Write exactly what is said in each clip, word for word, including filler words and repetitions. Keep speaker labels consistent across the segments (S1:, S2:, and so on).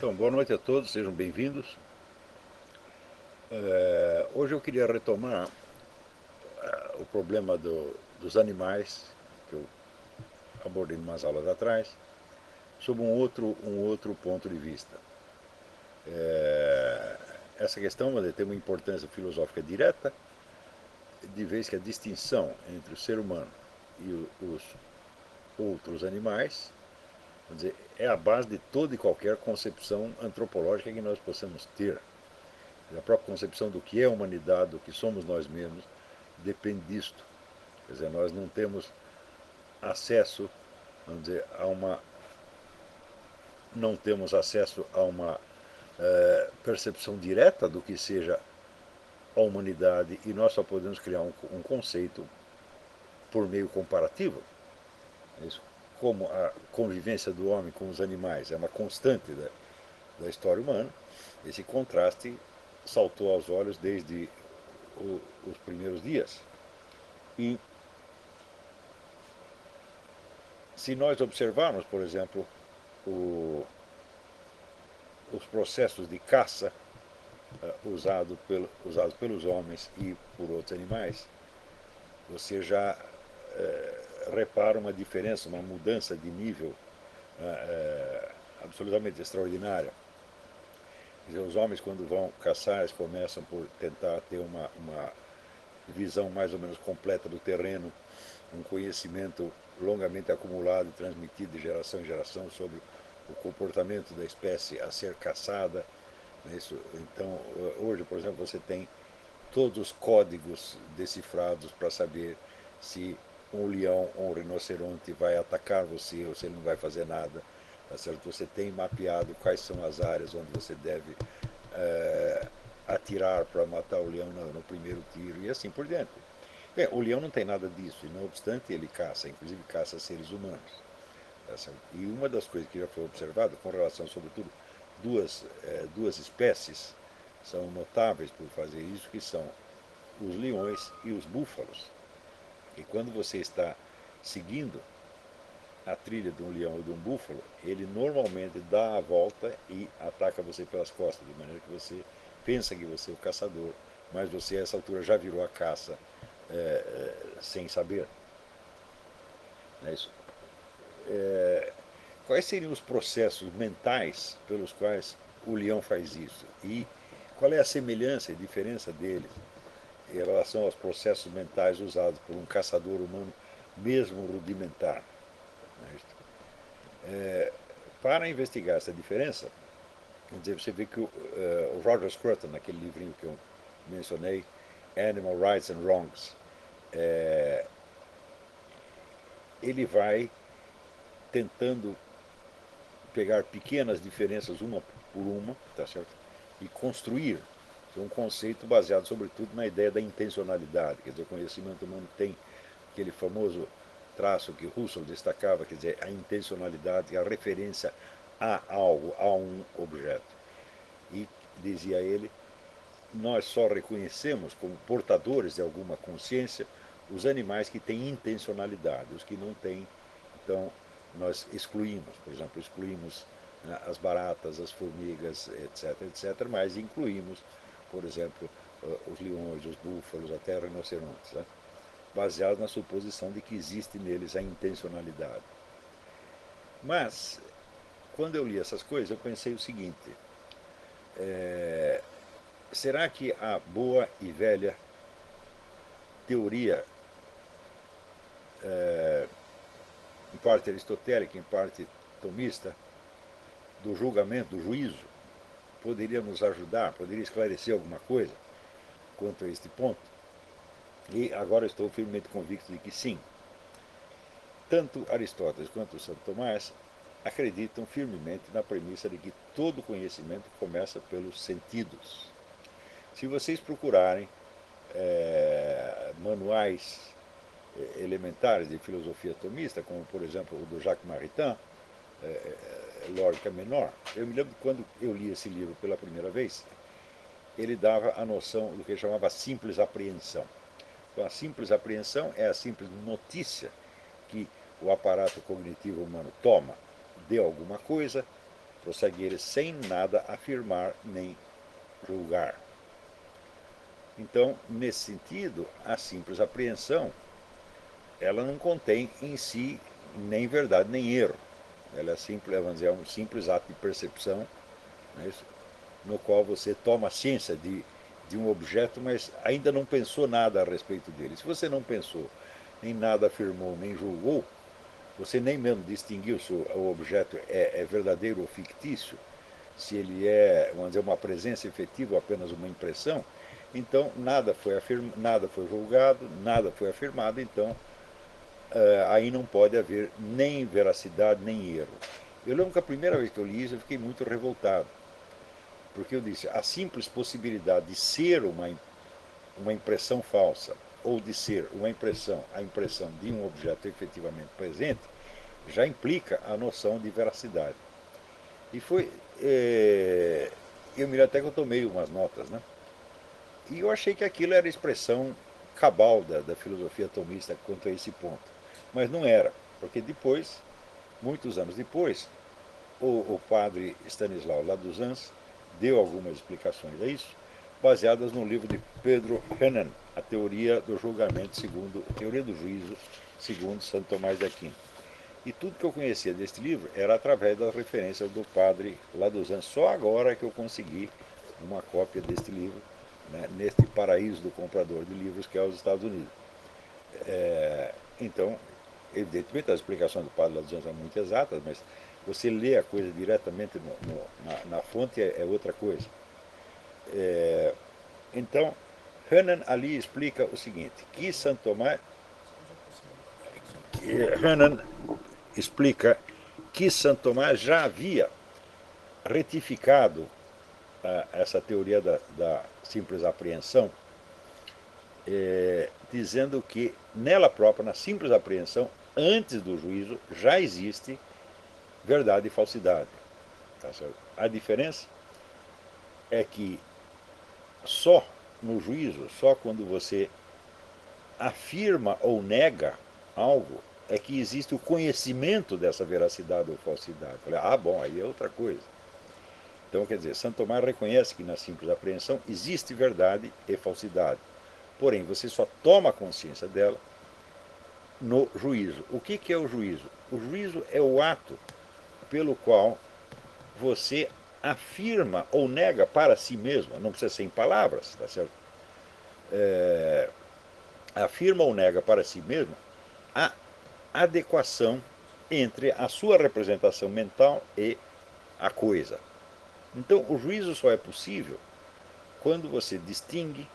S1: Então, boa noite a todos, sejam bem-vindos. É, hoje eu queria retomar ah, o problema do- dos animais, que eu abordei em umas aulas atrás, sob um outro, um outro ponto de vista. É, essa questão vai ter uma importância filosófica direta, de vez que a distinção entre o ser humano e o- os outros animais, quer dizer, é a base de toda e qualquer concepção antropológica que nós possamos ter. A própria concepção do que é a humanidade, do que somos nós mesmos, depende disto. Quer dizer, nós não temos acesso, vamos dizer, a uma, não temos acesso a uma é, percepção direta do que seja a humanidade e nós só podemos criar um, um conceito por meio comparativo. Isso, como a convivência do homem com os animais é uma constante da, da história humana, esse contraste saltou aos olhos desde o, os primeiros dias. E se nós observarmos, por exemplo, o, os processos de caça uh, usado pelo, usados pelos homens e por outros animais, você já uh, repara uma diferença, uma mudança de nível uh, uh, absolutamente extraordinária. Dizer, os homens, quando vão caçar, eles começam por tentar ter uma, uma visão mais ou menos completa do terreno, um conhecimento longamente acumulado e transmitido de geração em geração sobre o comportamento da espécie a ser caçada. Isso, então, hoje, por exemplo, você tem todos os códigos decifrados para saber se um leão ou um rinoceronte vai atacar você ou se ele não vai fazer nada. Tá certo? Você tem mapeado quais são as áreas onde você deve é, atirar para matar o leão no, no primeiro tiro e assim por diante. Bem, o leão não tem nada disso, e não obstante ele caça, inclusive caça seres humanos. Tá certo? E uma das coisas que já foi observada, com relação sobretudo duas, é, duas espécies, são notáveis por fazer isso, que são os leões e os búfalos. E quando você está seguindo a trilha de um leão ou de um búfalo, ele normalmente dá a volta e ataca você pelas costas, de maneira que você pensa que você é o caçador, mas você a essa altura já virou a caça é, é, sem saber. Não é isso? É, quais seriam os processos mentais pelos quais o leão faz isso? E qual é a semelhança e diferença deles em relação aos processos mentais usados por um caçador humano, mesmo rudimentar? Não é isso? Para investigar essa diferença, quer dizer, você vê que o, uh, o Roger Scruton, naquele livrinho que eu mencionei, Animal Rights and Wrongs, é, ele vai tentando pegar pequenas diferenças uma por uma, tá certo? E construir um conceito baseado sobretudo na ideia da intencionalidade. Quer dizer, o conhecimento humano tem aquele famoso traço que Russell destacava, quer dizer, a intencionalidade, a referência a algo, a um objeto. E, dizia ele, nós só reconhecemos como portadores de alguma consciência os animais que têm intencionalidade, os que não têm, então nós excluímos, por exemplo, excluímos né, as baratas, as formigas, etc, etc, mas incluímos, por exemplo, os leões, os búfalos, até rinocerontes, né, baseado na suposição de que existe neles a intencionalidade. Mas, quando eu li essas coisas, eu pensei o seguinte, é, será que a boa e velha teoria, em parte aristotélica, em parte tomista, do julgamento, do juízo, poderia nos ajudar, poderia esclarecer alguma coisa quanto a este ponto? E agora estou firmemente convicto de que sim. Tanto Aristóteles quanto Santo Tomás acreditam firmemente na premissa de que todo conhecimento começa pelos sentidos. Se vocês procurarem é, manuais elementares de filosofia tomista, como por exemplo o do Jacques Maritain, é, Lógica Menor, eu me lembro que quando eu li esse livro pela primeira vez, ele dava a noção do que ele chamava simples apreensão. Então, a simples apreensão é a simples notícia que o aparato cognitivo humano toma de alguma coisa prossegue ele, sem nada afirmar nem julgar. Então, nesse sentido, a simples apreensão, ela não contém em si nem verdade nem erro. Ela é, simples, vamos dizer, é um simples ato de percepção, né, no qual você toma ciência de, de um objeto, mas ainda não pensou nada a respeito dele. Se você não pensou, nem nada afirmou, nem julgou, você nem mesmo distinguiu se o objeto é, é verdadeiro ou fictício, se ele é, vamos dizer, uma presença efetiva ou apenas uma impressão, então nada foi, afirma, nada foi julgado, nada foi afirmado, então uh, aí não pode haver nem veracidade nem erro. Eu lembro que a primeira vez que eu li isso eu fiquei muito revoltado, porque eu disse, a simples possibilidade de ser uma, uma impressão falsa ou de ser uma impressão, a impressão de um objeto efetivamente presente, já implica a noção de veracidade. E foi, é, eu me lembro até que eu tomei umas notas, né? E eu achei que aquilo era expressão cabal da, da filosofia atomista quanto a esse ponto. Mas não era, porque depois, muitos anos depois, o, o padre Stanislau Laduzans deu algumas explicações a isso, baseadas no livro de Pedro Renan, A Teoria do Julgamento segundo, a Teoria do Juízo segundo Santo Tomás de Aquino. E tudo que eu conhecia deste livro era através das referências do padre Laduzans. Só agora que eu consegui uma cópia deste livro, né, neste paraíso do comprador de livros que é os Estados Unidos. É, então, evidentemente as explicações do padre Laduzans são muito exatas, mas você lê a coisa diretamente no, no, na, na fonte é, é outra coisa. É, então, Renan ali explica o seguinte, que Santo Tomás... Que Renan explica que Santo Tomás já havia retificado uh, essa teoria da, da simples apreensão, eh, dizendo que nela própria, na simples apreensão, antes do juízo, já existe verdade e falsidade. Tá certo? A diferença é que só no juízo, só quando você afirma ou nega algo, é que existe o conhecimento dessa veracidade ou falsidade. Falei, ah, bom, aí é outra coisa. Então, quer dizer, Santo Tomás reconhece que na simples apreensão existe verdade e falsidade. Porém, você só toma consciência dela no juízo. O que, que é o juízo? O juízo é o ato pelo qual você afirma ou nega para si mesmo, não precisa ser em palavras, tá certo? É, afirma ou nega para si mesmo a adequação entre a sua representação mental e a coisa. Então, o juízo só é possível quando você distingue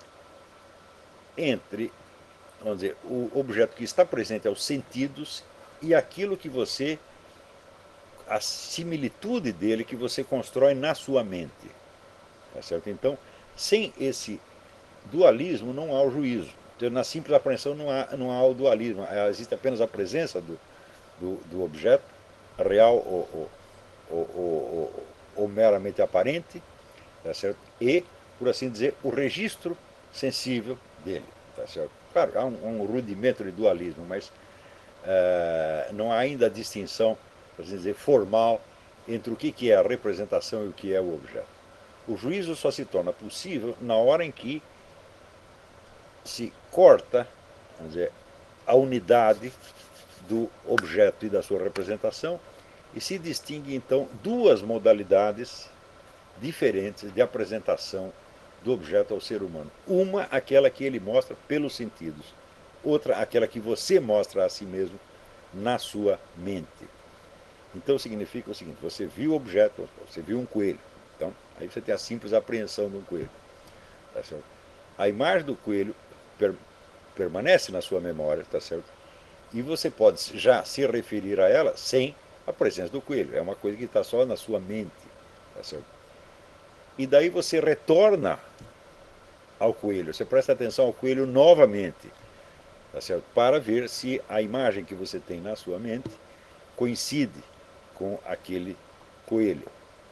S1: entre, vamos dizer, o objeto que está presente aos sentidos e aquilo que você, a similitude dele que você constrói na sua mente. Tá certo? Então, sem esse dualismo não há o juízo. Então, na simples apreensão não há, não há o dualismo, existe apenas a presença do, do, do objeto, real ou, ou, ou, ou, ou meramente aparente, tá certo? E, por assim dizer, o registro sensível dele. Tá certo? Claro, há um, um rudimento de dualismo, mas uh, não há ainda a distinção, por assim dizer, formal entre o que é a representação e o que é o objeto. O juízo só se torna possível na hora em que se corta, vamos dizer, a unidade do objeto e da sua representação e se distingue então duas modalidades diferentes de apresentação do objeto ao ser humano. Uma, aquela que ele mostra pelos sentidos, outra, aquela que você mostra a si mesmo na sua mente. Então significa o seguinte, você viu o objeto, você viu um coelho, então aí você tem a simples apreensão de um coelho. Tá certo? A imagem do coelho per, permanece na sua memória, tá certo? E você pode já se referir a ela sem a presença do coelho. É uma coisa que está só na sua mente, tá certo? E daí você retorna ao coelho, você presta atenção ao coelho novamente, tá certo? Para ver se a imagem que você tem na sua mente coincide com aquele coelho.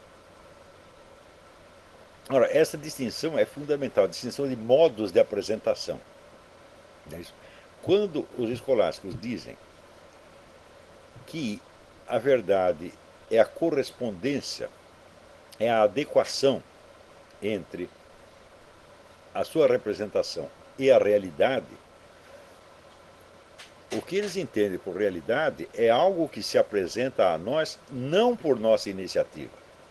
S1: Ora, essa distinção é fundamental, a distinção de modos de apresentação. É isso. Quando os escolásticos dizem que a verdade é a correspondência, é a adequação entre a sua representação e a realidade. O que eles entendem por realidade é algo que se apresenta a nós não por nossa iniciativa.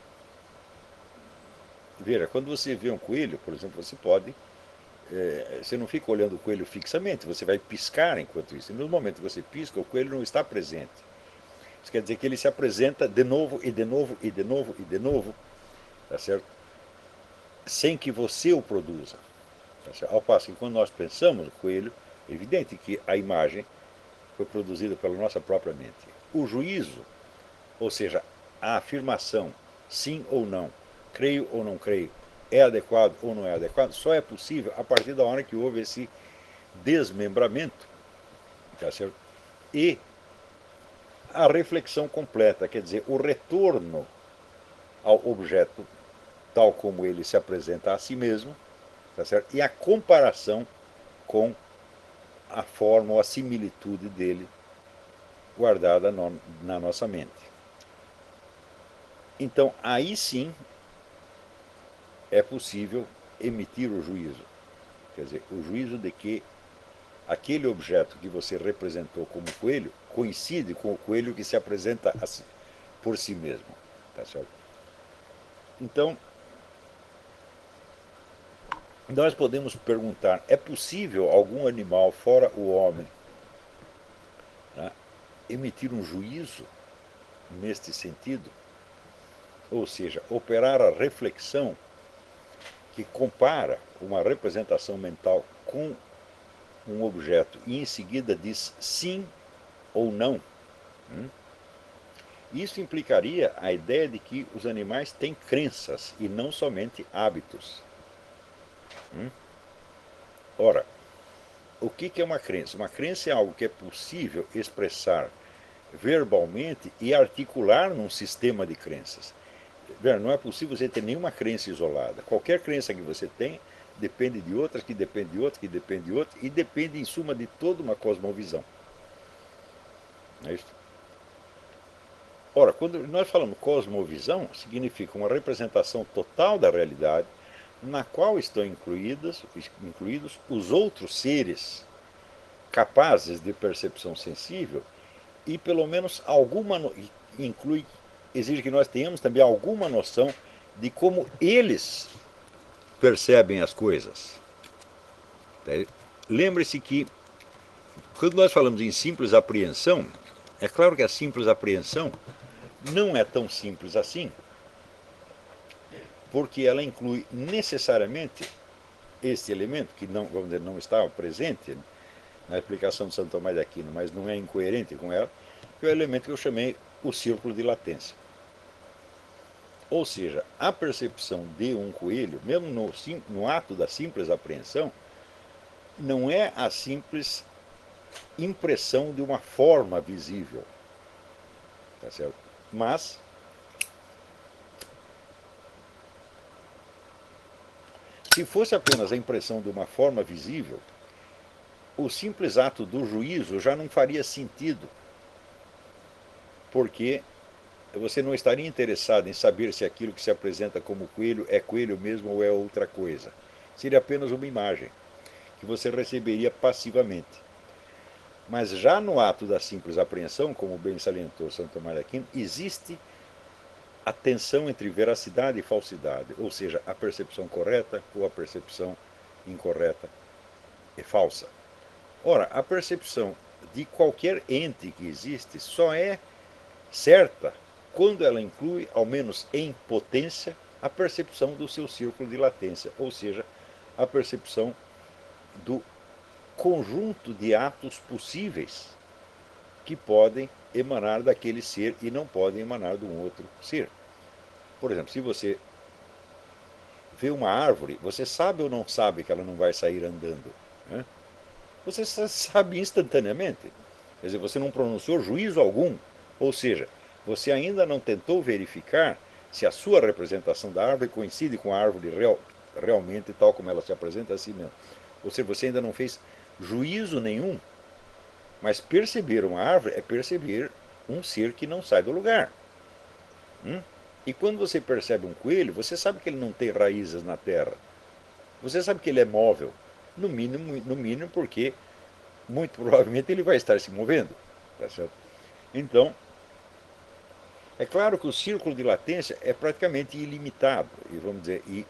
S1: Veja, quando você vê um coelho, por exemplo, você pode, é, você não fica olhando o coelho fixamente, você vai piscar enquanto isso. E no momento que você pisca, o coelho não está presente. Isso quer dizer que ele se apresenta de novo, e de novo, e de novo, e de novo, tá certo? Sem que você o produza. Tá certo? Ao passo que quando nós pensamos no coelho, é evidente que a imagem foi produzida pela nossa própria mente. O juízo, ou seja, a afirmação, sim ou não, creio ou não creio, é adequado ou não é adequado, só é possível a partir da hora que houve esse desmembramento, tá certo? E a reflexão completa, quer dizer, o retorno ao objeto tal como ele se apresenta a si mesmo, tá certo? E a comparação com a forma ou a similitude dele guardada no, na nossa mente. Então, aí sim é possível emitir o juízo. Quer dizer, o juízo de que aquele objeto que você representou como coelho coincide com o coelho que se apresenta assim, por si mesmo. Tá certo? Então, nós podemos perguntar, é possível algum animal fora o homem, né, emitir um juízo neste sentido? Ou seja, operar a reflexão que compara uma representação mental com um objeto e em seguida diz sim ou não. Isso implicaria a ideia de que os animais têm crenças e não somente hábitos. Ora, o que é uma crença? Uma crença é algo que é possível expressar verbalmente e articular num sistema de crenças. Não é possível você ter nenhuma crença isolada. Qualquer crença que você tem depende de outras, que depende de outras, que depende de outras, e depende, em suma, de toda uma cosmovisão. Não é isso? Ora, quando nós falamos cosmovisão, significa uma representação total da realidade, na qual estão incluídas, incluídos os outros seres capazes de percepção sensível e pelo menos alguma inclui, exige que nós tenhamos também alguma noção de como eles percebem as coisas. Lembre-se que quando nós falamos em simples apreensão, é claro que a simples apreensão não é tão simples assim, porque ela inclui necessariamente este elemento, que não, vamos dizer, não estava presente na explicação de Santo Tomás de Aquino, mas não é incoerente com ela, que é o elemento que eu chamei o círculo de latência. Ou seja, a percepção de um coelho, mesmo no, no ato da simples apreensão, não é a simples impressão de uma forma visível, tá certo? Mas se fosse apenas a impressão de uma forma visível, o simples ato do juízo já não faria sentido, porque você não estaria interessado em saber se aquilo que se apresenta como coelho é coelho mesmo ou é outra coisa. Seria apenas uma imagem que você receberia passivamente. Mas já no ato da simples apreensão, como bem salientou Santo Tomás de Aquino, existe a tensão entre veracidade e falsidade, ou seja, a percepção correta ou a percepção incorreta e falsa. Ora, a percepção de qualquer ente que existe só é certa quando ela inclui, ao menos em potência, a percepção do seu círculo de latência, ou seja, a percepção do conjunto de atos possíveis que podem emanar daquele ser e não podem emanar de um outro ser. Por exemplo, se você vê uma árvore, você sabe ou não sabe que ela não vai sair andando? Né? Você sabe instantaneamente. Quer dizer, você não pronunciou juízo algum, ou seja, você ainda não tentou verificar se a sua representação da árvore coincide com a árvore real, realmente tal como ela se apresenta a si mesma. Ou seja, você ainda não fez juízo nenhum, mas perceber uma árvore é perceber um ser que não sai do lugar. Hum? E quando você percebe um coelho, você sabe que ele não tem raízes na terra. Você sabe que ele é móvel. No mínimo, no mínimo porque muito provavelmente ele vai estar se movendo. Tá certo? Então, é claro que o círculo de latência é praticamente ilimitado, e vamos dizer, e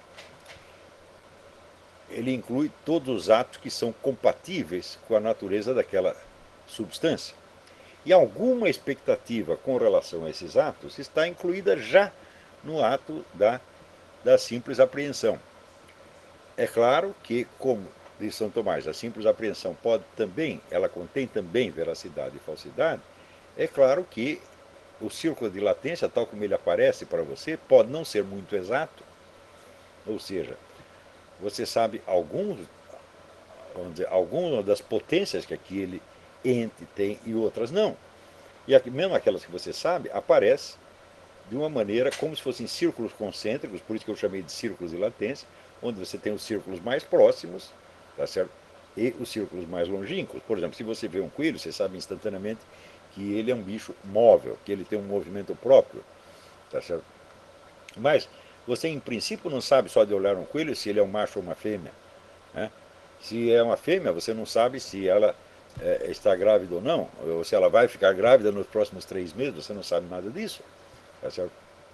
S1: ele inclui todos os atos que são compatíveis com a natureza daquela substância. E alguma expectativa com relação a esses atos está incluída já no ato da, da simples apreensão. É claro que, como diz São Tomás, a simples apreensão pode também, ela contém também veracidade e falsidade, é claro que o círculo de latência, tal como ele aparece para você, pode não ser muito exato, ou seja, você sabe alguns, vamos dizer, algumas das potências que aquele ente tem e outras não. E aqui, mesmo aquelas que você sabe, aparece de uma maneira como se fossem círculos concêntricos, por isso que eu chamei de círculos de latência, onde você tem os círculos mais próximos, tá certo? E os círculos mais longínquos. Por exemplo, se você vê um coelho, você sabe instantaneamente que ele é um bicho móvel, que ele tem um movimento próprio, tá certo? Mas você, em princípio, não sabe só de olhar um coelho se ele é um macho ou uma fêmea. Né? Se é uma fêmea, você não sabe se ela é, está grávida ou não, ou se ela vai ficar grávida nos próximos três meses, você não sabe nada disso. Tá certo?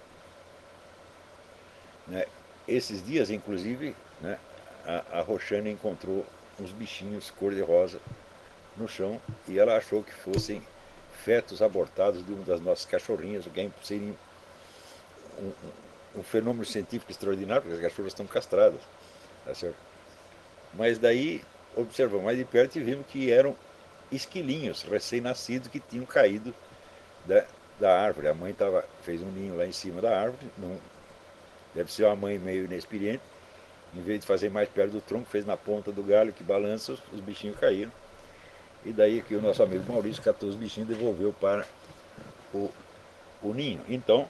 S1: Né? Esses dias, inclusive, né, a, a Roxane encontrou uns bichinhos cor-de-rosa no chão e ela achou que fossem fetos abortados de uma das nossas cachorrinhas, o que seria um, um, um fenômeno científico extraordinário, porque as cachorras estão castradas. Tá certo? Mas daí observamos mais de perto e vimos que eram esquilinhos recém-nascidos que tinham caído da, da árvore. A mãe tava, fez um ninho lá em cima da árvore, num, deve ser uma mãe meio inexperiente, em vez de fazer mais perto do tronco, fez na ponta do galho que balança, os, os bichinhos caíram. E daí que o nosso amigo Maurício catou os bichinhos e devolveu para o, o ninho. Então,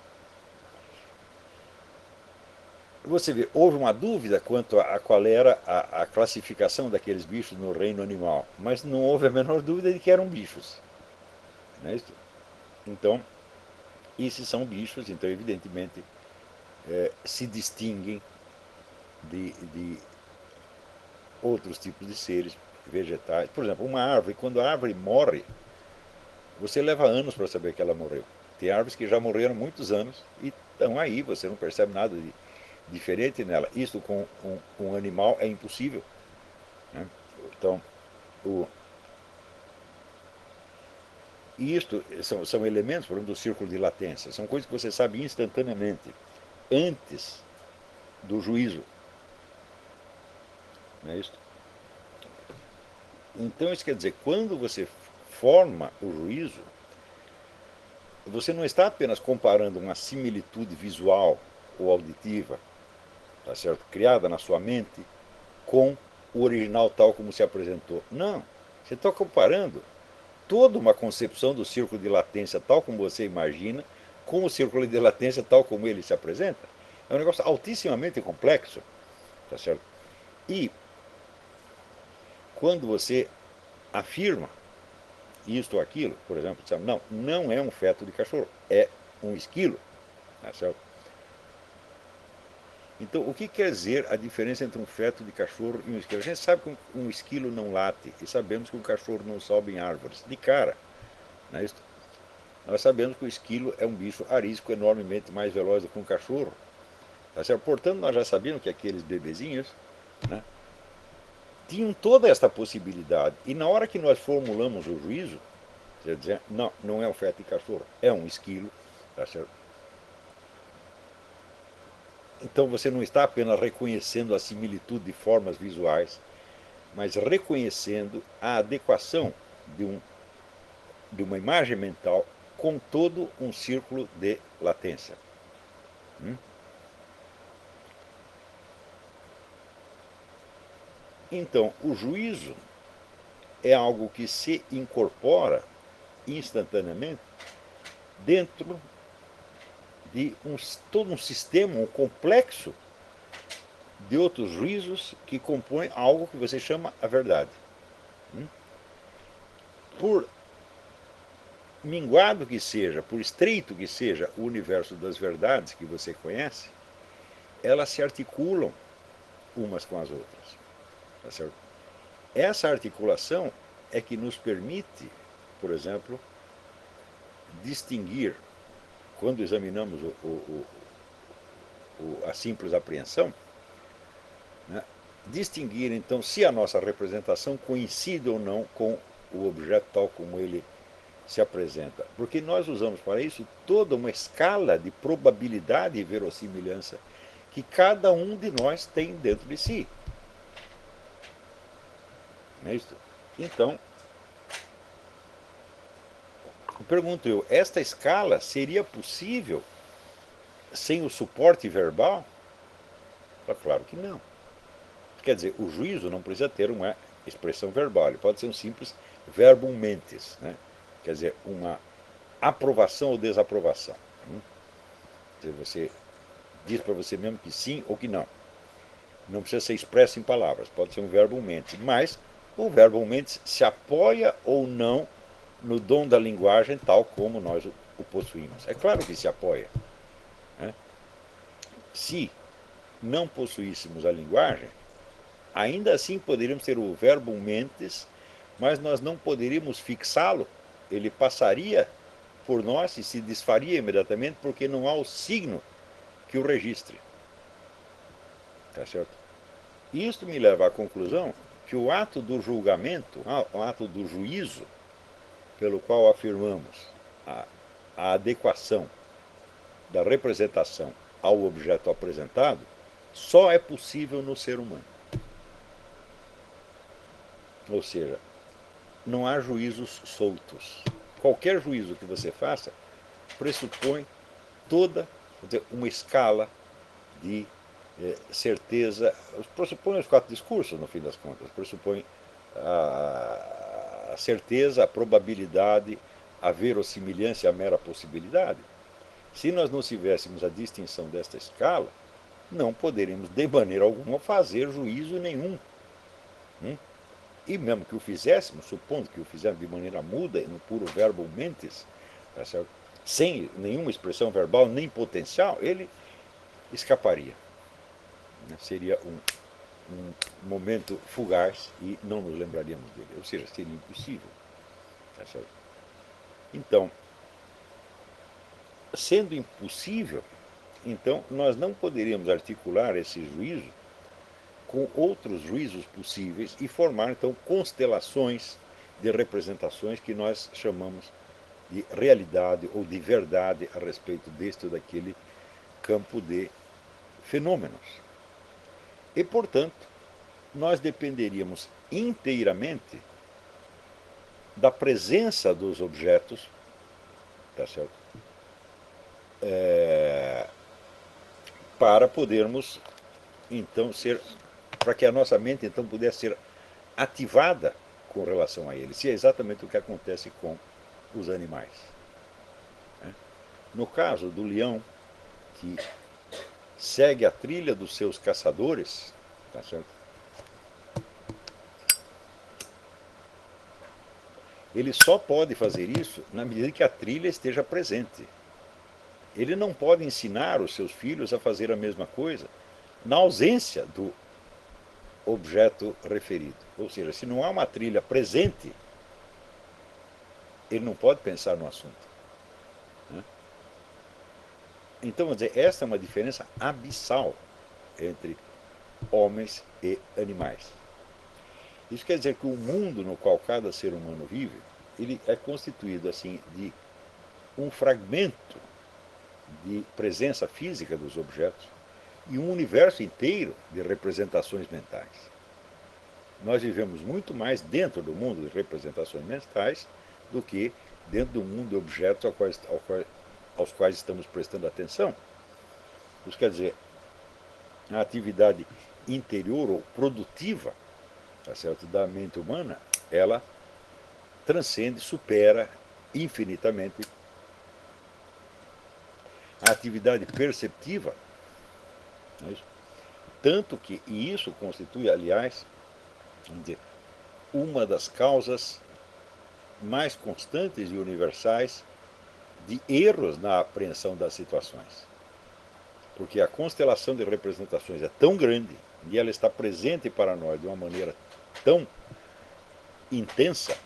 S1: você vê, houve uma dúvida quanto a, a qual era a, a classificação daqueles bichos no reino animal, mas não houve a menor dúvida de que eram bichos. Não é isso? Então, esses são bichos, então evidentemente é, se distinguem de, de outros tipos de seres vegetais. Por exemplo, uma árvore, quando a árvore morre, você leva anos para saber que ela morreu. Tem árvores que já morreram muitos anos e estão aí, você não percebe nada de diferente nela. Isso com um, um animal é impossível. Né? Então, o, isto são, são elementos, por exemplo, do círculo de latência. São coisas que você sabe instantaneamente, antes do juízo. Não é isso? Então, isso quer dizer, quando você forma o juízo, você não está apenas comparando uma similitude visual ou auditiva, tá certo? Criada na sua mente, com o original tal como se apresentou. Não, você está comparando toda uma concepção do círculo de latência tal como você imagina, com o círculo de latência tal como ele se apresenta. É um negócio altissimamente complexo, tá certo? E quando você afirma isto ou aquilo, por exemplo, não, não é um feto de cachorro, é um esquilo, tá certo? Então, o que quer dizer a diferença entre um feto de cachorro e um esquilo? A gente sabe que um esquilo não late e sabemos que um cachorro não sobe em árvores, de cara. Não é isso? Nós sabemos que o esquilo é um bicho arisco enormemente mais veloz do que um cachorro. Tá certo? Portanto, nós já sabíamos que aqueles bebezinhos, né, tinham toda esta possibilidade. E na hora que nós formulamos o juízo, quer dizer, não, não é um feto de cachorro, é um esquilo. Tá certo? Então você não está apenas reconhecendo a similitude de formas visuais, mas reconhecendo a adequação de, um, de uma imagem mental com todo um círculo de latência. Hum? Então, o juízo é algo que se incorpora instantaneamente dentro de um, todo um sistema, um complexo de outros juízos que compõem algo que você chama a verdade. Hum? Por minguado que seja, por estreito que seja o universo das verdades que você conhece, elas se articulam umas com as outras. Tá certo? Essa articulação é que nos permite, por exemplo, distinguir, quando examinamos o, o, o, a simples apreensão, né, distinguir então se a nossa representação coincide ou não com o objeto tal como ele se apresenta. Porque nós usamos para isso toda uma escala de probabilidade e verossimilhança que cada um de nós tem dentro de si. Não é isso? Então, pergunto eu, esta escala seria possível sem o suporte verbal? Ah, claro que não. Quer dizer, o juízo não precisa ter uma expressão verbal, ele pode ser um simples verbum mentis, né? Quer dizer, uma aprovação ou desaprovação. Quer dizer, você diz para você mesmo que sim ou que não. Não precisa ser expresso em palavras, pode ser um verbum mentis, mas o verbum mentis se apoia ou não no dom da linguagem tal como nós o possuímos. É claro que se apoia. Né? Se não possuíssemos a linguagem, ainda assim poderíamos ter o verbum mentis, mas nós não poderíamos fixá-lo. Ele passaria por nós e se desfaria imediatamente porque não há o signo que o registre. Tá certo? Isto me leva à conclusão que o ato do julgamento, o ato do juízo, pelo qual afirmamos a, a adequação da representação ao objeto apresentado, só é possível no ser humano. Ou seja, não há juízos soltos. Qualquer juízo que você faça pressupõe toda uma escala de eh, certeza, pressupõe os quatro discursos, no fim das contas, pressupõe a, a certeza, a probabilidade, a verossimilhança e a mera possibilidade. Se nós não tivéssemos a distinção desta escala, não poderíamos, de maneira alguma, fazer juízo nenhum. Hum? E mesmo que o fizéssemos, supondo que o fizéssemos de maneira muda, no puro verbum mentis, tá certo? Sem nenhuma expressão verbal, nem potencial, ele escaparia. Seria um, um momento fugaz e não nos lembraríamos dele. Ou seja, seria impossível. Tá certo? Então, sendo impossível, então nós não poderíamos articular esse juízo com outros juízos possíveis e formar então constelações de representações que nós chamamos de realidade ou de verdade a respeito deste ou daquele campo de fenômenos. E, portanto, nós dependeríamos inteiramente da presença dos objetos, tá certo? É, para podermos então ser, para que a nossa mente então pudesse ser ativada com relação a eles. E é exatamente o que acontece com os animais. No caso do leão, que segue a trilha dos seus caçadores, tá certo? Ele só pode fazer isso na medida que a trilha esteja presente. Ele não pode ensinar os seus filhos a fazer a mesma coisa na ausência do objeto referido. Ou seja, se não há uma trilha presente, ele não pode pensar no assunto. Então, vamos dizer, essa é uma diferença abissal entre homens e animais. Isso quer dizer que o mundo no qual cada ser humano vive, ele é constituído assim de um fragmento de presença física dos objetos e um universo inteiro de representações mentais. Nós vivemos muito mais dentro do mundo de representações mentais do que dentro do mundo de objetos aos quais, aos quais, aos quais estamos prestando atenção. Isso quer dizer, a atividade interior ou produtiva, tá certo, da mente humana, ela transcende, supera infinitamente a atividade perceptiva. Não é isso? Tanto que, e isso constitui, aliás, vamos dizer, uma das causas mais constantes e universais de erros na apreensão das situações. Porque a constelação de representações é tão grande e ela está presente para nós de uma maneira tão intensa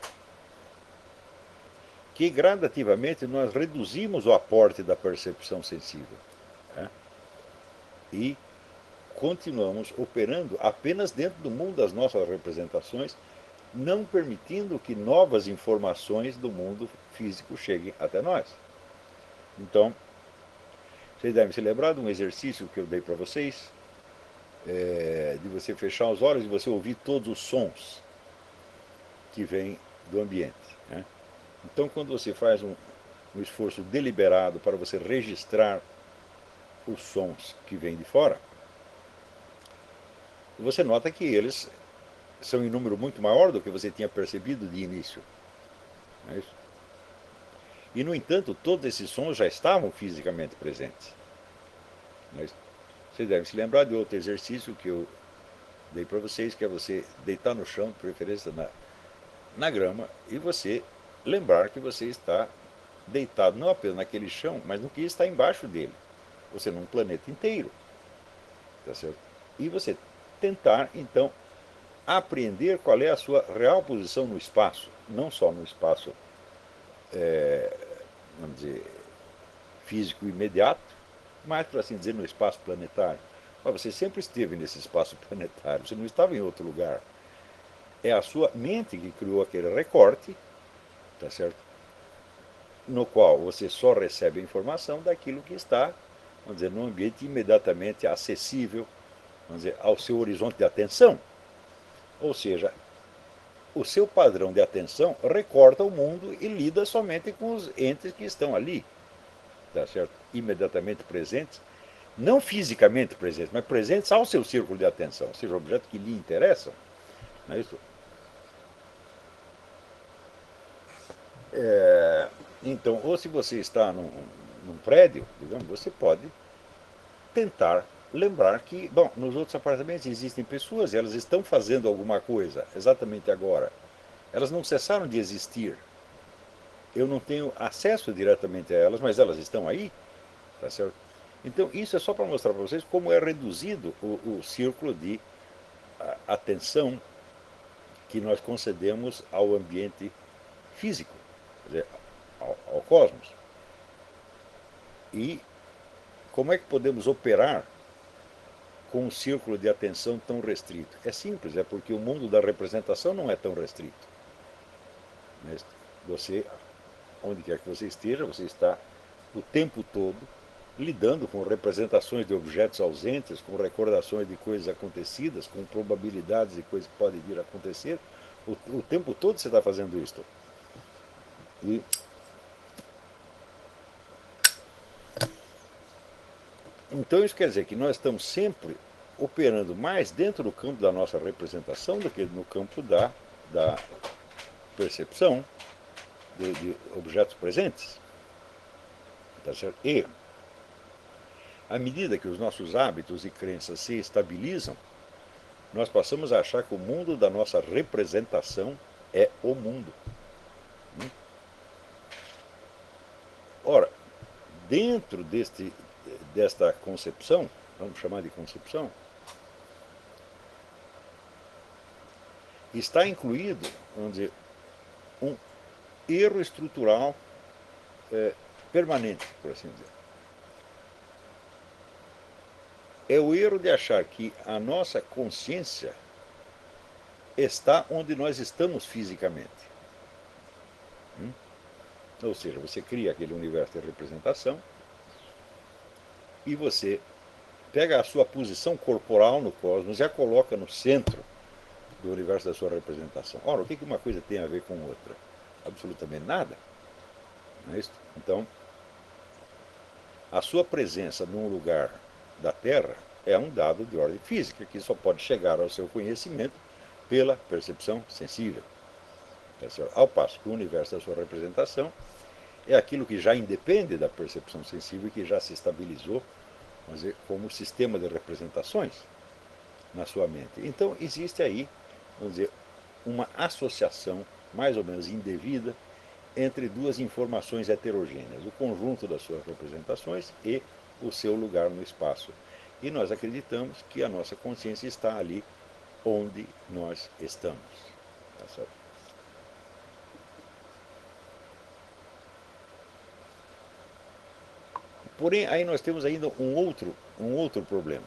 S1: que gradativamente nós reduzimos o aporte da percepção sensível, né? E continuamos operando apenas dentro do mundo das nossas representações, não permitindo que novas informações do mundo físico cheguem até nós. Então, vocês devem se lembrar de um exercício que eu dei para vocês, é, de você fechar os olhos e você ouvir todos os sons que vêm do ambiente, né? Então, quando você faz um, um esforço deliberado para você registrar os sons que vêm de fora, você nota que eles são em número muito maior do que você tinha percebido de início. Não é isso? E, no entanto, todos esses sons já estavam fisicamente presentes. Não é isso? Vocês devem se lembrar de outro exercício que eu dei para vocês, que é você deitar no chão, de preferência na, na grama, e você lembrar que você está deitado não apenas naquele chão, mas no que está embaixo dele. Você num planeta inteiro. Tá certo? E você tentar, então, apreender qual é a sua real posição no espaço, não só no espaço, é, vamos dizer, físico imediato, mas, por assim dizer, no espaço planetário. Mas você sempre esteve nesse espaço planetário, você não estava em outro lugar. É a sua mente que criou aquele recorte, tá certo? No qual você só recebe a informação daquilo que está, vamos dizer, num ambiente imediatamente acessível, vamos dizer, ao seu horizonte de atenção. Ou seja, o seu padrão de atenção recorta o mundo e lida somente com os entes que estão ali, tá certo? Imediatamente presentes, não fisicamente presentes, mas presentes ao seu círculo de atenção, ou seja, objetos que lhe interessam. Não é isso? É, então, ou se você está num, num prédio, digamos, você pode tentar lembrar que, bom, nos outros apartamentos existem pessoas e elas estão fazendo alguma coisa exatamente agora. Elas não cessaram de existir. Eu não tenho acesso diretamente a elas, mas elas estão aí, tá certo? Então, isso é só para mostrar para vocês como é reduzido o, o círculo de a, atenção que nós concedemos ao ambiente físico, quer dizer, ao, ao cosmos. E como é que podemos operar com um círculo de atenção tão restrito? É simples, é porque o mundo da representação não é tão restrito. Você, onde quer que você esteja, você está o tempo todo lidando com representações de objetos ausentes, com recordações de coisas acontecidas, com probabilidades de coisas que podem vir a acontecer. O, o tempo todo você está fazendo isso. E então isso quer dizer que nós estamos sempre operando mais dentro do campo da nossa representação do que no campo da, da percepção de, de objetos presentes. Tá certo? E, à medida que os nossos hábitos e crenças se estabilizam, nós passamos a achar que o mundo da nossa representação é o mundo. Ora, dentro deste, desta concepção, vamos chamar de concepção, está incluído, vamos dizer, um erro estrutural é, permanente, por assim dizer. É o erro de achar que a nossa consciência está onde nós estamos fisicamente. Hum? Ou seja, você cria aquele universo de representação e você pega a sua posição corporal no cosmos e a coloca no centro do universo da sua representação. Ora, o que uma coisa tem a ver com outra? Absolutamente nada. Não é isso? Então, a sua presença num lugar da Terra é um dado de ordem física que só pode chegar ao seu conhecimento pela percepção sensível. Ao passo que o universo da sua representação é aquilo que já independe da percepção sensível e que já se estabilizou, vamos dizer, como sistema de representações na sua mente. Então existe aí, vamos dizer, uma associação mais ou menos indevida entre duas informações heterogêneas, o conjunto das suas representações e o seu lugar no espaço. E nós acreditamos que a nossa consciência está ali onde nós estamos. Tá certo? Porém, aí nós temos ainda um outro, um outro problema.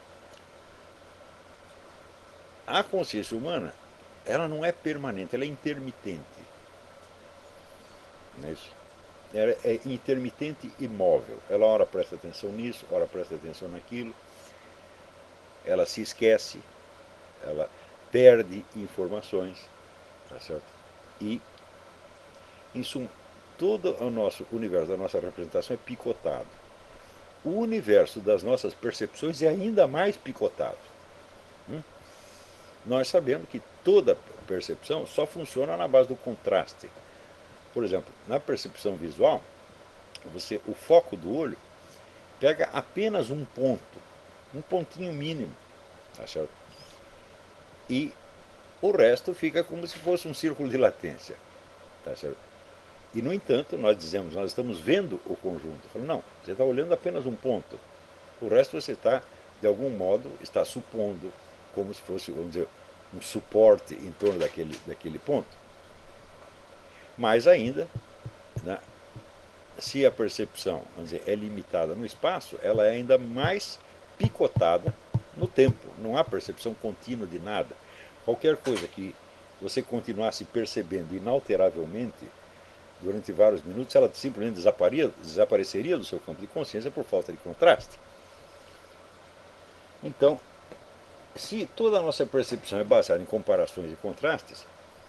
S1: A consciência humana, ela não é permanente, ela é intermitente. Não é isso? Ela é intermitente e móvel. Ela ora presta atenção nisso, ora presta atenção naquilo. Ela se esquece, ela perde informações, tá certo? E, em suma, todo o nosso universo da nossa representação é picotado. O universo das nossas percepções é ainda mais picotado. Hum? Nós sabemos que toda percepção só funciona na base do contraste. Por exemplo, na percepção visual, você, o foco do olho pega apenas um ponto, um pontinho mínimo, tá certo? E o resto fica como se fosse um círculo de latência, tá certo? E, no entanto, nós dizemos, nós estamos vendo o conjunto. Falo, não, você está olhando apenas um ponto. O resto você está, de algum modo, está supondo, como se fosse, vamos dizer, um suporte em torno daquele, daquele ponto. Mais ainda, né, se a percepção, vamos dizer, é limitada no espaço, ela é ainda mais picotada no tempo. Não há percepção contínua de nada. Qualquer coisa que você continuasse percebendo inalteravelmente durante vários minutos, ela simplesmente desapareceria do seu campo de consciência por falta de contraste. Então, se toda a nossa percepção é baseada em comparações e contrastes,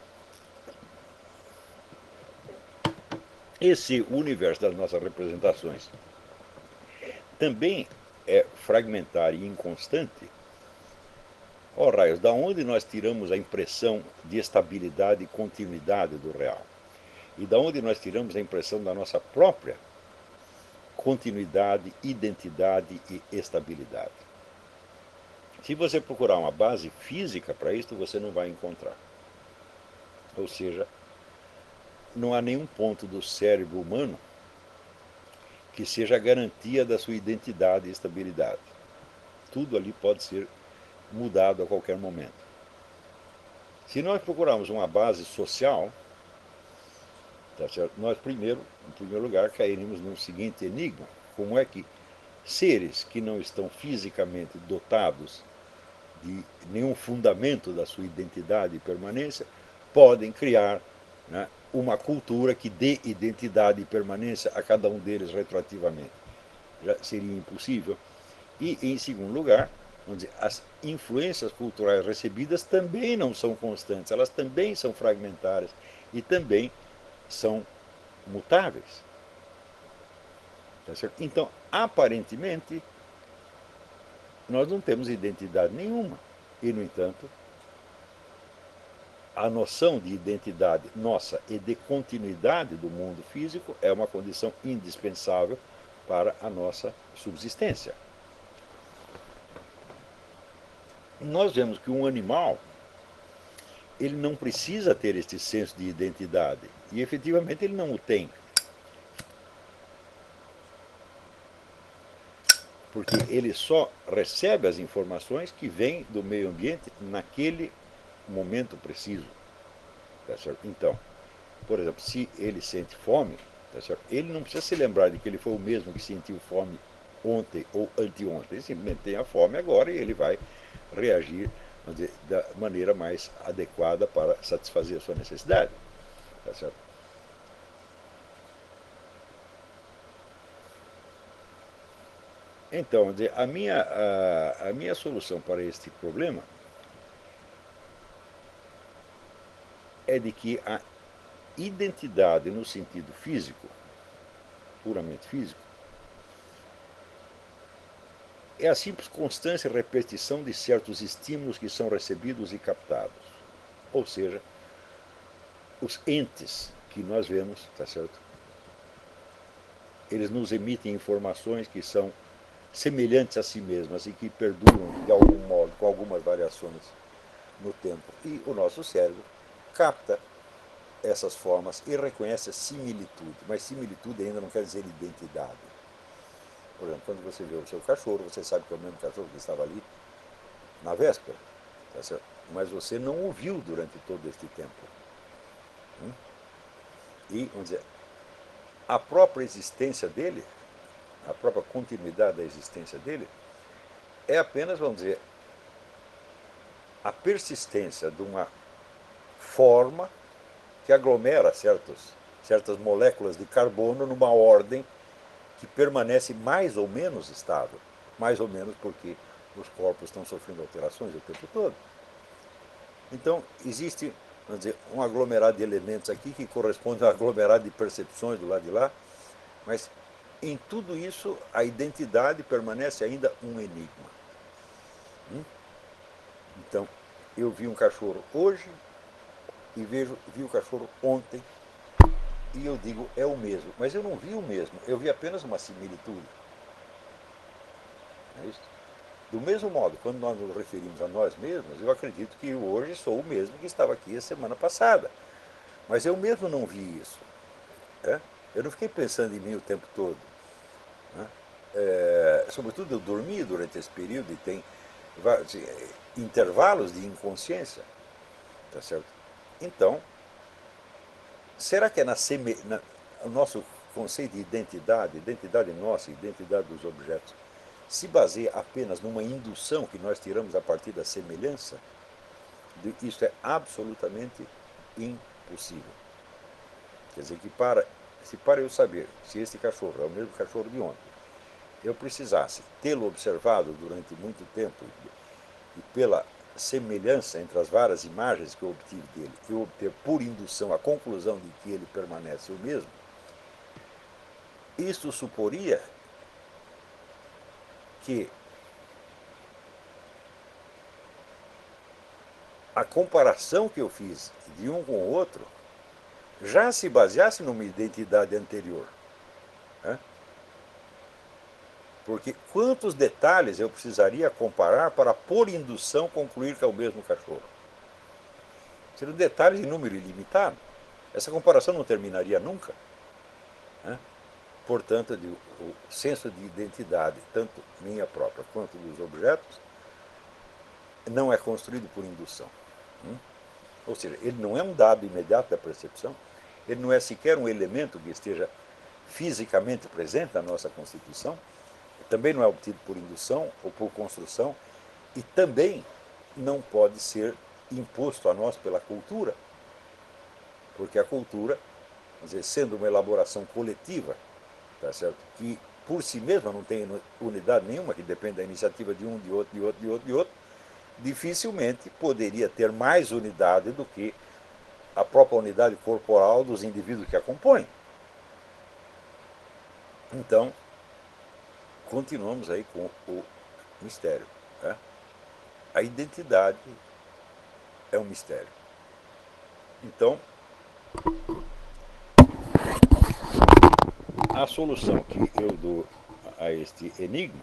S1: esse universo das nossas representações também é fragmentário e inconstante. Ó raios, da onde nós tiramos a impressão de estabilidade e continuidade do real? E da onde nós tiramos a impressão da nossa própria continuidade, identidade e estabilidade? Se você procurar uma base física para isso, você não vai encontrar. Ou seja, não há nenhum ponto do cérebro humano que seja a garantia da sua identidade e estabilidade. Tudo ali pode ser mudado a qualquer momento. Se nós procurarmos uma base social, tá certo? Nós primeiro, em primeiro lugar, cairíamos num seguinte enigma: como é que seres que não estão fisicamente dotados de nenhum fundamento da sua identidade e permanência podem criar, né, uma cultura que dê identidade e permanência a cada um deles retroativamente? Já seria impossível. E, em segundo lugar, vamos dizer, as influências culturais recebidas também não são constantes, elas também são fragmentárias e também são mutáveis. Tá certo? Então, aparentemente, nós não temos identidade nenhuma. E, no entanto, a noção de identidade nossa e de continuidade do mundo físico é uma condição indispensável para a nossa subsistência. Nós vemos que um animal, ele não precisa ter este senso de identidade, e efetivamente ele não o tem. Porque ele só recebe as informações que vêm do meio ambiente naquele momento preciso. Tá certo? Então, por exemplo, se ele sente fome, tá certo? Ele não precisa se lembrar de que ele foi o mesmo que sentiu fome ontem ou anteontem. Ele simplesmente tem a fome agora e ele vai reagir, vamos dizer, da maneira mais adequada para satisfazer a sua necessidade. Tá certo? Então, a minha, a, a minha solução para este problema é de que a identidade no sentido físico, puramente físico, é a simples constância e repetição de certos estímulos que são recebidos e captados. Ou seja, os entes que nós vemos, tá certo? Eles nos emitem informações que são semelhantes a si mesmas e que perduram de algum modo, com algumas variações no tempo. E o nosso cérebro capta essas formas e reconhece a similitude, mas similitude ainda não quer dizer identidade. Por exemplo, quando você vê o seu cachorro, você sabe que é o mesmo cachorro que estava ali na véspera, tá certo? Mas você não o viu durante todo este tempo. Hum? E, vamos dizer, a própria existência dele, a própria continuidade da existência dele, é apenas, vamos dizer, a persistência de uma forma que aglomera certos, certas moléculas de carbono numa ordem que permanece mais ou menos estável. Mais ou menos porque os corpos estão sofrendo alterações o tempo todo. Então, existe, vamos dizer, um aglomerado de elementos aqui que corresponde a um aglomerado de percepções do lado de lá, mas em tudo isso a identidade permanece ainda um enigma. Hum? Então, eu vi um cachorro hoje e vejo, vi o cachorro ontem e eu digo, é o mesmo. Mas eu não vi o mesmo, eu vi apenas uma similitude. É isso? Do mesmo modo, quando nós nos referimos a nós mesmos, eu acredito que hoje sou o mesmo que estava aqui a semana passada. Mas eu mesmo não vi isso. Né? Eu não fiquei pensando em mim o tempo todo. Né? É, sobretudo eu dormi durante esse período e tem vários, intervalos de inconsciência. Tá certo? Então, será que é na, seme... na o nosso conceito de identidade, identidade nossa, identidade dos objetos, se baseia apenas numa indução que nós tiramos a partir da semelhança? Isso é absolutamente impossível. Quer dizer que para, se para eu saber se este cachorro é o mesmo cachorro de ontem, eu precisasse tê-lo observado durante muito tempo e pela semelhança entre as várias imagens que eu obtive dele, eu obter por indução a conclusão de que ele permanece o mesmo, isso suporia que a comparação que eu fiz de um com o outro já se baseasse numa identidade anterior. Né? Porque quantos detalhes eu precisaria comparar para, por indução, concluir que é o mesmo cachorro? Seriam detalhes em número ilimitado. Essa comparação não terminaria nunca. Né? Portanto, o senso de identidade, tanto minha própria quanto dos objetos, não é construído por indução. Hum? Ou seja, ele não é um dado imediato da percepção, ele não é sequer um elemento que esteja fisicamente presente na nossa constituição, também não é obtido por indução ou por construção, e também não pode ser imposto a nós pela cultura, porque a cultura, vamos dizer, sendo uma elaboração coletiva, tá certo? Que por si mesma não tem unidade nenhuma, que depende da iniciativa de um, de outro, de outro, de outro, de outro, dificilmente poderia ter mais unidade do que a própria unidade corporal dos indivíduos que a compõem. Então, continuamos aí com o mistério. Né? A identidade é um mistério. Então, a solução que eu dou a este enigma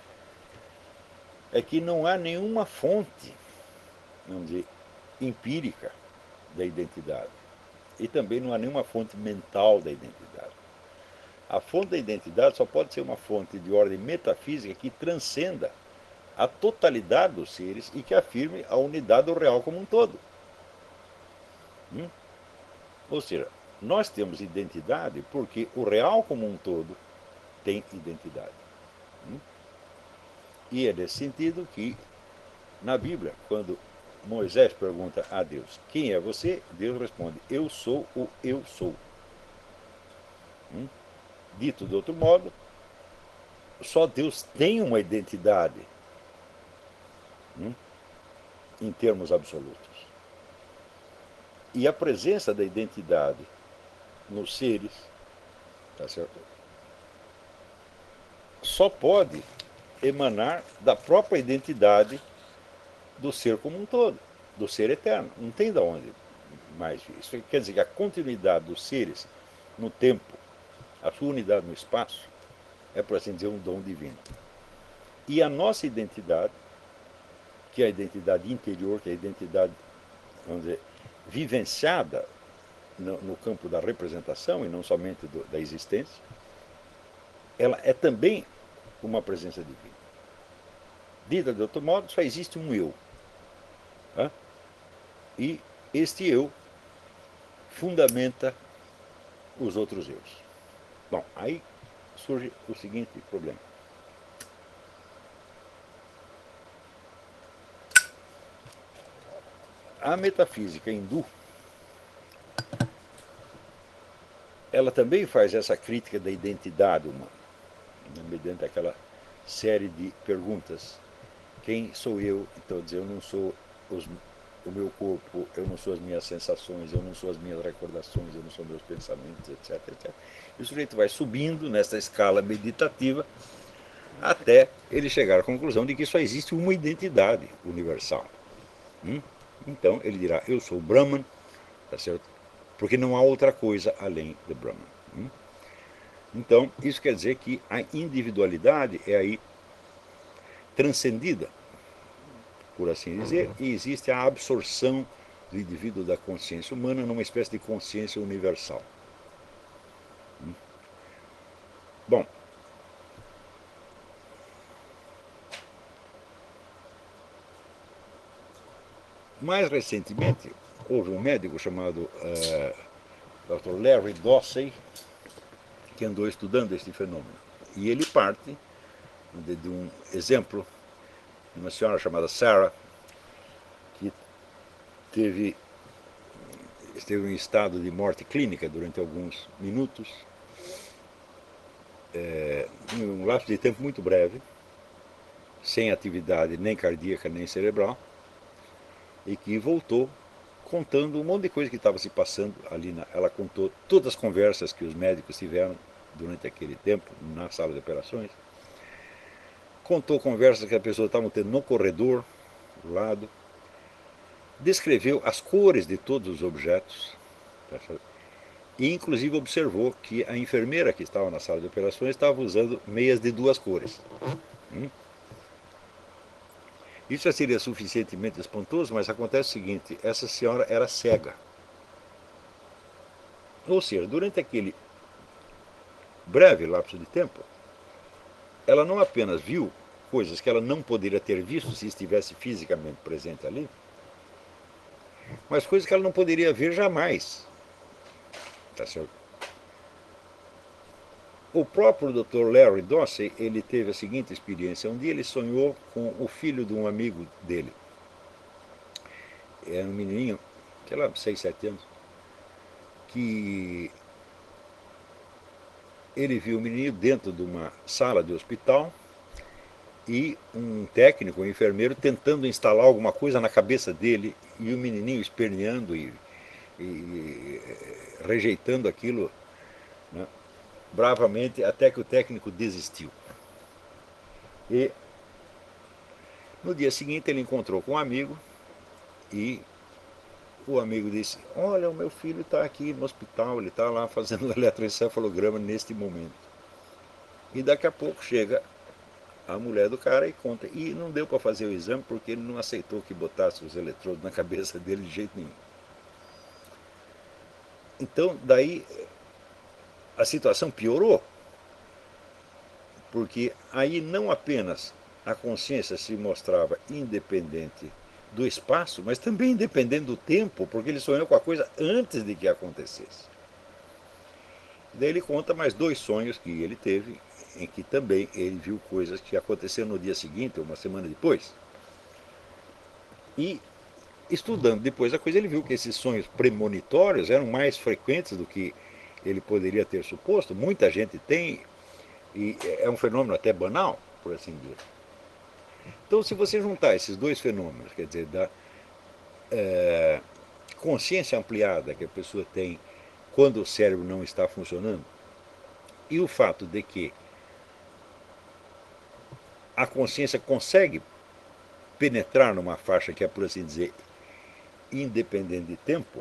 S1: é que não há nenhuma fonte, vamos dizer, empírica da identidade. E também não há nenhuma fonte mental da identidade. A fonte da identidade só pode ser uma fonte de ordem metafísica que transcenda a totalidade dos seres e que afirme a unidade do real como um todo. Hum? Ou seja, nós temos identidade porque o real como um todo tem identidade. Hum? E é nesse sentido que, na Bíblia, quando Moisés pergunta a Deus, quem é você? Deus responde, eu sou o eu sou. Hum? Dito de outro modo, só Deus tem uma identidade, hum? em termos absolutos. E a presença da identidade nos seres, tá certo? Só pode emanar da própria identidade do ser como um todo, do ser eterno. Não tem de onde mais isso. Quer dizer que a continuidade dos seres no tempo, a sua unidade no espaço, é, por assim dizer, um dom divino. E a nossa identidade, que é a identidade interior, que é a identidade, vamos dizer, vivenciada no, no campo da representação e não somente do, da existência, ela é também uma presença divina. Dita de outro modo, só existe um eu. Tá? E este eu fundamenta os outros eus. Bom, aí surge o seguinte problema. A metafísica hindu, ela também faz essa crítica da identidade humana, mediante aquela série de perguntas. Quem sou eu? Então, dizer, eu não sou os, o meu corpo, eu não sou as minhas sensações, eu não sou as minhas recordações, eu não sou meus pensamentos, etc, etcétera. E o sujeito vai subindo nessa escala meditativa até ele chegar à conclusão de que só existe uma identidade universal. Hum? Então ele dirá, eu sou Brahman, tá certo? Porque não há outra coisa além de Brahman. Hum? Então isso quer dizer que a individualidade é aí transcendida, por assim dizer, e existe a absorção do indivíduo da consciência humana numa espécie de consciência universal. Hum? Bom, mais recentemente, houve um médico chamado uh, doutor Larry Dossey, que andou estudando este fenômeno. E ele parte de, de um exemplo de uma senhora chamada Sarah, que teve, esteve em estado de morte clínica durante alguns minutos, é, em um lapso de tempo muito breve, sem atividade nem cardíaca nem cerebral, e que voltou contando um monte de coisa que estava se passando ali. Na, ela contou todas as conversas que os médicos tiveram durante aquele tempo na sala de operações, contou conversas que a pessoa estava tendo no corredor, do lado, descreveu as cores de todos os objetos, e inclusive observou que a enfermeira que estava na sala de operações estava usando meias de duas cores. Hum? Isso já seria suficientemente espantoso, mas acontece o seguinte, essa senhora era cega. Ou seja, durante aquele breve lapso de tempo, ela não apenas viu coisas que ela não poderia ter visto se estivesse fisicamente presente ali, mas coisas que ela não poderia ver jamais. Tá certo? O próprio doutor Larry Dossey, ele teve a seguinte experiência. Um dia ele sonhou com o filho de um amigo dele. Era um menininho, sei lá, seis, sete anos, que ele viu o menino dentro de uma sala de hospital e um técnico, um enfermeiro, tentando instalar alguma coisa na cabeça dele e o menininho esperneando e, e rejeitando aquilo, né, bravamente, até que o técnico desistiu. E no dia seguinte ele encontrou com um amigo e o amigo disse, olha, o meu filho está aqui no hospital, ele está lá fazendo eletroencefalograma neste momento. E daqui a pouco chega a mulher do cara e conta. E não deu para fazer o exame porque ele não aceitou que botasse os eletrodos na cabeça dele de jeito nenhum. Então, daí a situação piorou, porque aí não apenas a consciência se mostrava independente do espaço, mas também independente do tempo, porque ele sonhou com a coisa antes de que acontecesse. Daí ele conta mais dois sonhos que ele teve, em que também ele viu coisas que aconteceram no dia seguinte, ou uma semana depois. E, estudando depois a coisa, ele viu que esses sonhos premonitórios eram mais frequentes do que ele poderia ter suposto. Muita gente tem, e é um fenômeno até banal, por assim dizer. Então, se você juntar esses dois fenômenos, quer dizer, da é, consciência ampliada que a pessoa tem quando o cérebro não está funcionando, e o fato de que a consciência consegue penetrar numa faixa que é, por assim dizer, independente de tempo,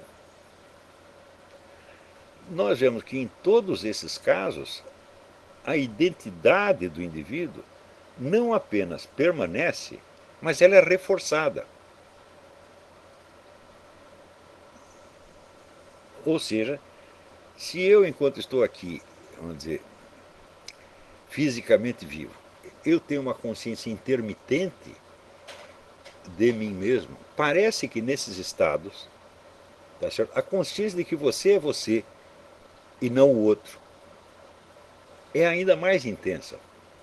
S1: nós vemos que em todos esses casos, a identidade do indivíduo não apenas permanece, mas ela é reforçada. Ou seja, se eu, enquanto estou aqui, vamos dizer, fisicamente vivo, eu tenho uma consciência intermitente de mim mesmo, parece que nesses estados, tá certo? A consciência de que você é você e não o outro é ainda mais intensa.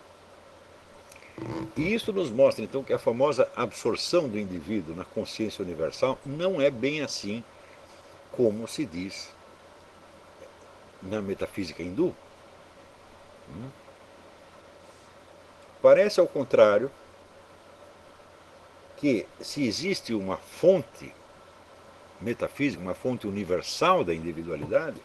S1: E isso nos mostra, então, que a famosa absorção do indivíduo na consciência universal não é bem assim como se diz na metafísica hindu. Parece, ao contrário, que se existe uma fonte metafísica, uma fonte universal da individualidade,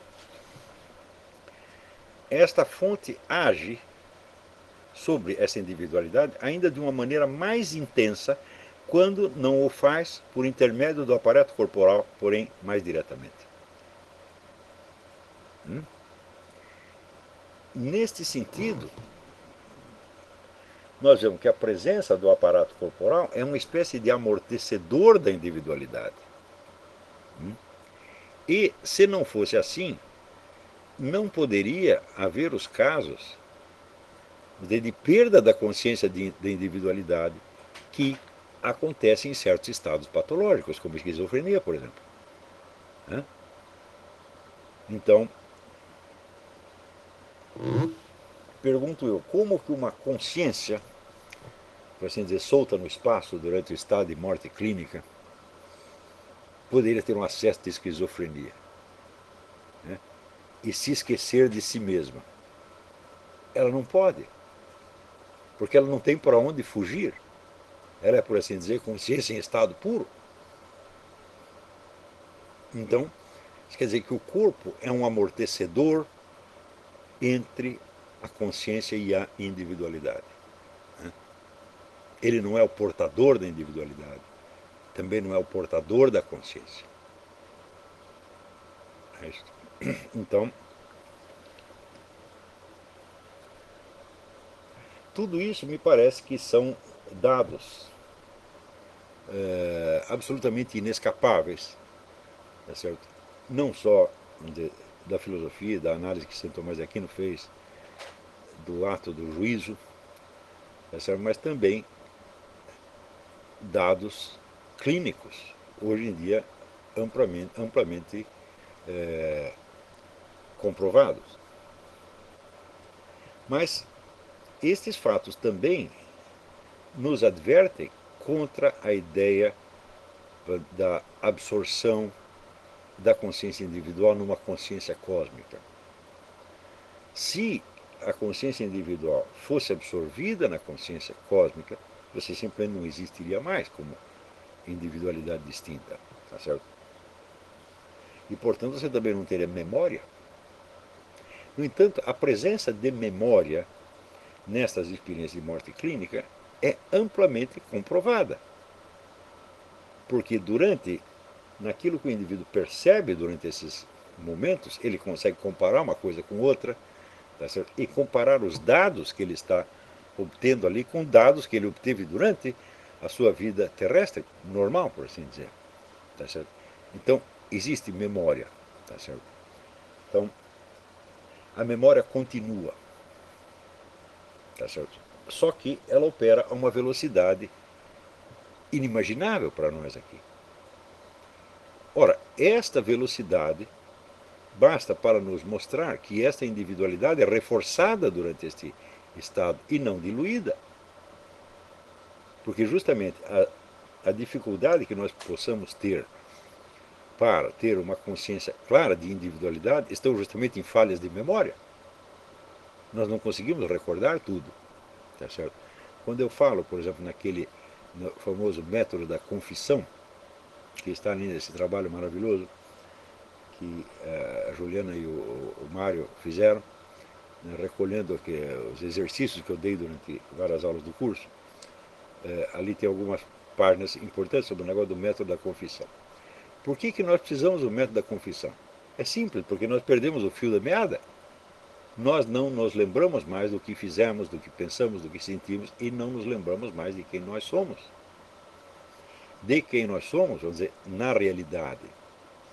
S1: esta fonte age sobre essa individualidade ainda de uma maneira mais intensa quando não o faz por intermédio do aparato corporal, porém mais diretamente. Hum? Neste sentido, nós vemos que a presença do aparato corporal é uma espécie de amortecedor da individualidade. Hum? E, se não fosse assim, não poderia haver os casos de, de perda da consciência de, de individualidade que acontecem em certos estados patológicos, como a esquizofrenia, por exemplo. Hã? Então, pergunto eu, como que uma consciência, por assim dizer, solta no espaço durante o estado de morte clínica, poderia ter um acesso de esquizofrenia, né? E se esquecer de si mesma? Ela não pode, porque ela não tem para onde fugir. Ela é, por assim dizer, consciência em estado puro. Então, isso quer dizer que o corpo é um amortecedor entre a consciência e a individualidade. Ele não é o portador da individualidade, também não é o portador da consciência. Então, tudo isso me parece que são dados é, absolutamente inescapáveis, tá certo? Não só de, da filosofia, da análise que Santo Tomás de Aquino fez, do ato do juízo, tá certo? Mas também dados clínicos, hoje em dia amplamente, amplamente é, comprovados. Mas estes fatos também nos advertem contra a ideia da absorção da consciência individual numa consciência cósmica. Se a consciência individual fosse absorvida na consciência cósmica, você simplesmente não existiria mais como individualidade distinta, tá certo? E, portanto, você também não teria memória. No entanto, a presença de memória nestas experiências de morte clínica é amplamente comprovada. Porque durante, naquilo que o indivíduo percebe durante esses momentos, ele consegue comparar uma coisa com outra, tá certo? E comparar os dados que ele está obtendo ali com dados que ele obteve durante a sua vida terrestre, normal, por assim dizer. Tá certo? Então, existe memória. Tá certo? Então, a memória continua. Tá certo? Só que ela opera a uma velocidade inimaginável para nós aqui. Ora, esta velocidade basta para nos mostrar que esta individualidade é reforçada durante este estado e não diluída. Porque justamente a, a dificuldade que nós possamos ter para ter uma consciência clara de individualidade estão justamente em falhas de memória. Nós não conseguimos recordar tudo. Tá certo? Quando eu falo, por exemplo, naquele no famoso método da confissão, que está ali nesse trabalho maravilhoso que uh, a Juliana e o, o Mário fizeram, né, recolhendo que, os exercícios que eu dei durante várias aulas do curso, uh, ali tem algumas páginas importantes sobre o negócio do método da confissão. Por que, que nós precisamos do método da confissão? É simples, porque nós perdemos o fio da meada. Nós não nos lembramos mais do que fizemos, do que pensamos, do que sentimos, e não nos lembramos mais de quem nós somos. De quem nós somos, vamos dizer, na realidade.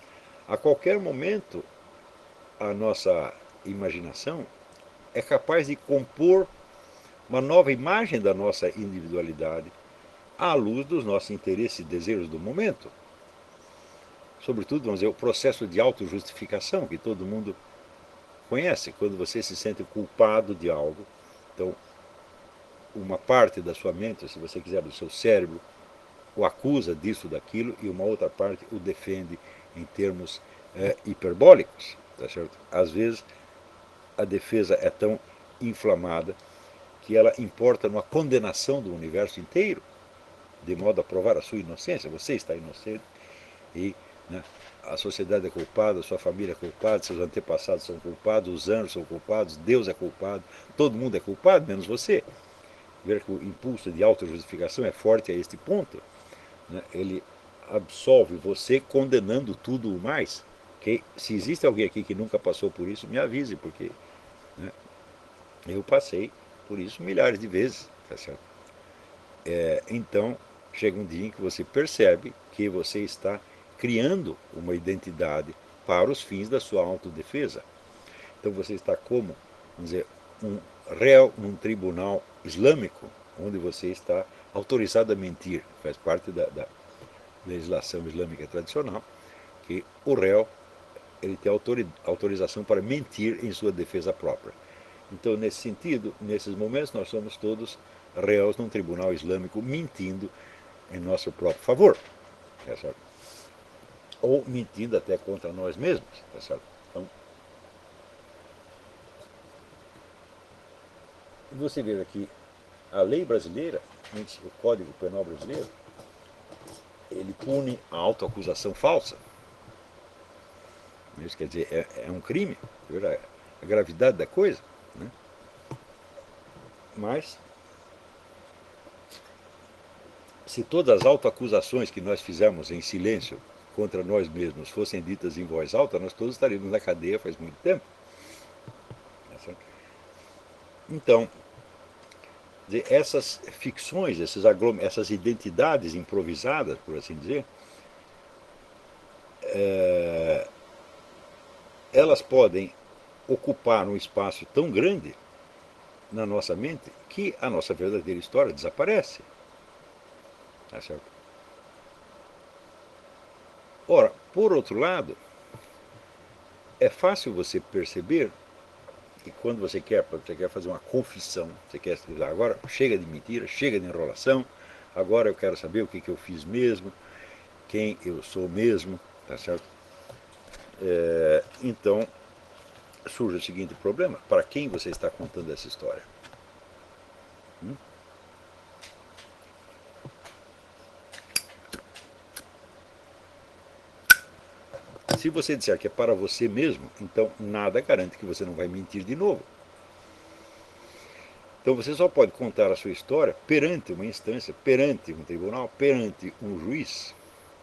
S1: A qualquer momento, a nossa imaginação é capaz de compor uma nova imagem da nossa individualidade à luz dos nossos interesses e desejos do momento. Sobretudo, vamos dizer, o processo de autojustificação que todo mundo conhece, quando você se sente culpado de algo. Então, uma parte da sua mente, se você quiser, do seu cérebro, o acusa disso, daquilo, e uma outra parte o defende em termos é, hiperbólicos. Tá certo? Às vezes, a defesa é tão inflamada que ela importa numa condenação do universo inteiro, de modo a provar a sua inocência. Você está inocente e, né, a sociedade é culpada, a sua família é culpada, seus antepassados são culpados, os anjos são culpados, Deus é culpado, todo mundo é culpado, menos você. Ver que o impulso de autojustificação é forte a este ponto, né? Ele absolve você condenando tudo o mais. Que, se existe alguém aqui que nunca passou por isso, me avise, porque, né, eu passei por isso milhares de vezes. Tá certo? É, então, chega um dia em que você percebe que você está criando uma identidade para os fins da sua autodefesa. Então você está como, vamos dizer, um réu num tribunal islâmico, onde você está autorizado a mentir. Faz parte da, da legislação islâmica tradicional, que o réu ele tem autorização para mentir em sua defesa própria. Então, nesse sentido, nesses momentos, nós somos todos réus num tribunal islâmico mentindo em nosso próprio favor. Tá certo? Ou mentindo até contra nós mesmos. Tá certo? Então, você vê aqui, a lei brasileira, o Código Penal brasileiro, ele pune a autoacusação falsa. Isso quer dizer, é, é um crime, a gravidade da coisa. Né? Mas, se todas as autoacusações que nós fizemos em silêncio contra nós mesmos fossem ditas em voz alta, nós todos estaríamos na cadeia faz muito tempo. Então, essas ficções, esses essas identidades improvisadas, por assim dizer, é, elas podem ocupar um espaço tão grande na nossa mente que a nossa verdadeira história desaparece. Tá certo? Ora, por outro lado, é fácil você perceber que quando você quer, você quer fazer uma confissão, você quer dizer, agora chega de mentira, chega de enrolação, agora eu quero saber o que, que eu fiz mesmo, quem eu sou mesmo, tá certo? É, então, surge o seguinte problema: para quem você está contando essa história? Hum? Se você disser que é para você mesmo, então nada garante que você não vai mentir de novo. Então você só pode contar a sua história perante uma instância, perante um tribunal, perante um juiz.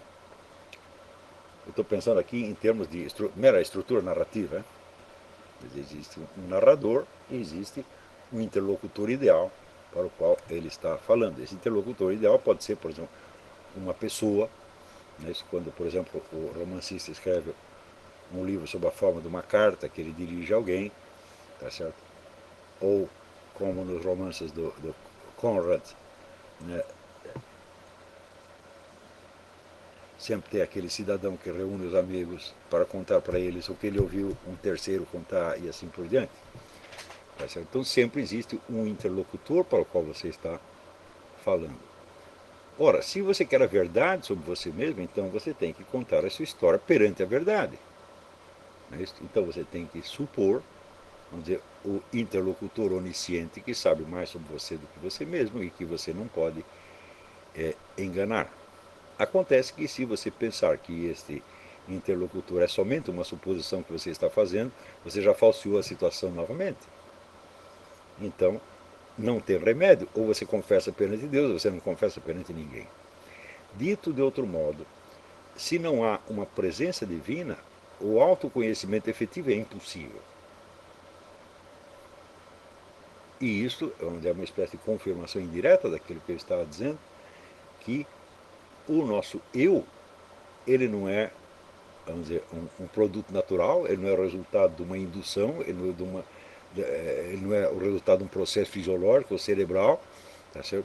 S1: Eu estou pensando aqui em termos de estru mera estrutura narrativa. Né? Existe um narrador e existe um interlocutor ideal para o qual ele está falando. Esse interlocutor ideal pode ser, por exemplo, uma pessoa. Né? Quando, por exemplo, o romancista escreve um livro sob a forma de uma carta que ele dirige a alguém, tá certo? Ou como nos romances do, do Conrad, né? Sempre tem aquele cidadão que reúne os amigos para contar para eles o que ele ouviu um terceiro contar e assim por diante. Tá certo? Então sempre existe um interlocutor para o qual você está falando. Ora, se você quer a verdade sobre você mesmo, então você tem que contar a sua história perante a verdade. Então você tem que supor, vamos dizer, o interlocutor onisciente que sabe mais sobre você do que você mesmo e que você não pode é, enganar. Acontece que se você pensar que este interlocutor é somente uma suposição que você está fazendo, você já falseou a situação novamente. Então, não tem remédio, ou você confessa perante Deus, ou você não confessa perante ninguém. Dito de outro modo, se não há uma presença divina, o autoconhecimento efetivo é impossível. E isso é uma espécie de confirmação indireta daquilo que eu estava dizendo, que o nosso eu, ele não é vamos dizer, um, um produto natural, ele não é o resultado de uma indução, ele não é, de uma, ele não é o resultado de um processo fisiológico ou cerebral, tá certo?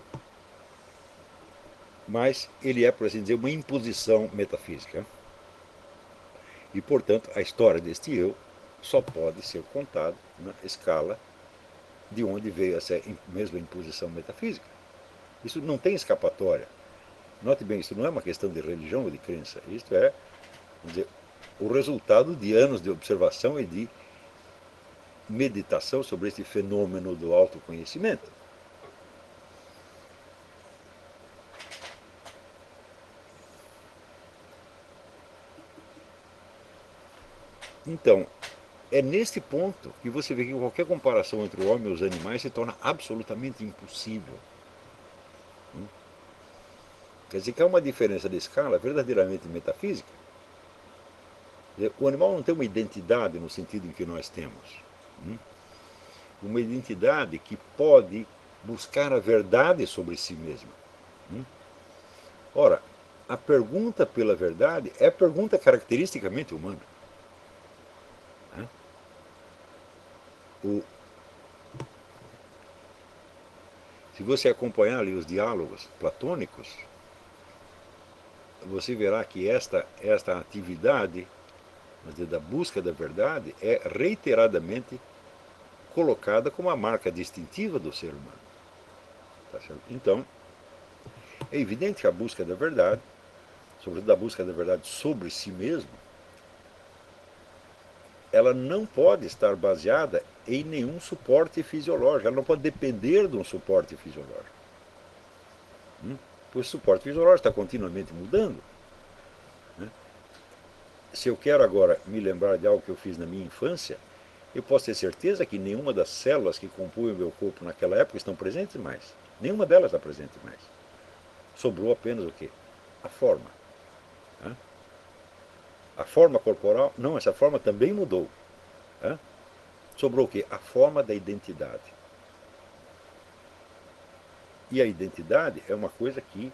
S1: Mas ele é, por assim dizer, uma imposição metafísica. E, portanto, a história deste eu só pode ser contada na escala de onde veio essa mesma imposição metafísica. Isso não tem escapatória. Note bem, isso não é uma questão de religião ou de crença. Isto é, vamos dizer, o resultado de anos de observação e de meditação sobre este fenômeno do autoconhecimento. Então, é neste ponto que você vê que qualquer comparação entre o homem e os animais se torna absolutamente impossível. Quer dizer que há uma diferença de escala verdadeiramente metafísica. O animal não tem uma identidade no sentido em que nós temos. Uma identidade que pode buscar a verdade sobre si mesma. Ora, a pergunta pela verdade é pergunta caracteristicamente humana. O, se você acompanhar ali os diálogos platônicos, você verá que esta, esta atividade da busca da verdade é reiteradamente colocada como a marca distintiva do ser humano. Tá certo? Então, é evidente que a busca da verdade, sobretudo a busca da verdade sobre si mesmo, ela não pode estar baseada em nenhum suporte fisiológico, ela não pode depender de um suporte fisiológico. Hum? Pois o suporte fisiológico está continuamente mudando. Né? Se eu quero agora me lembrar de algo que eu fiz na minha infância, eu posso ter certeza que nenhuma das células que compunham o meu corpo naquela época estão presentes mais. Nenhuma delas está presente mais. Sobrou apenas o quê? A forma. Né? A forma corporal, não, essa forma também mudou. Né? Sobrou o quê? A forma da identidade. E a identidade é uma coisa que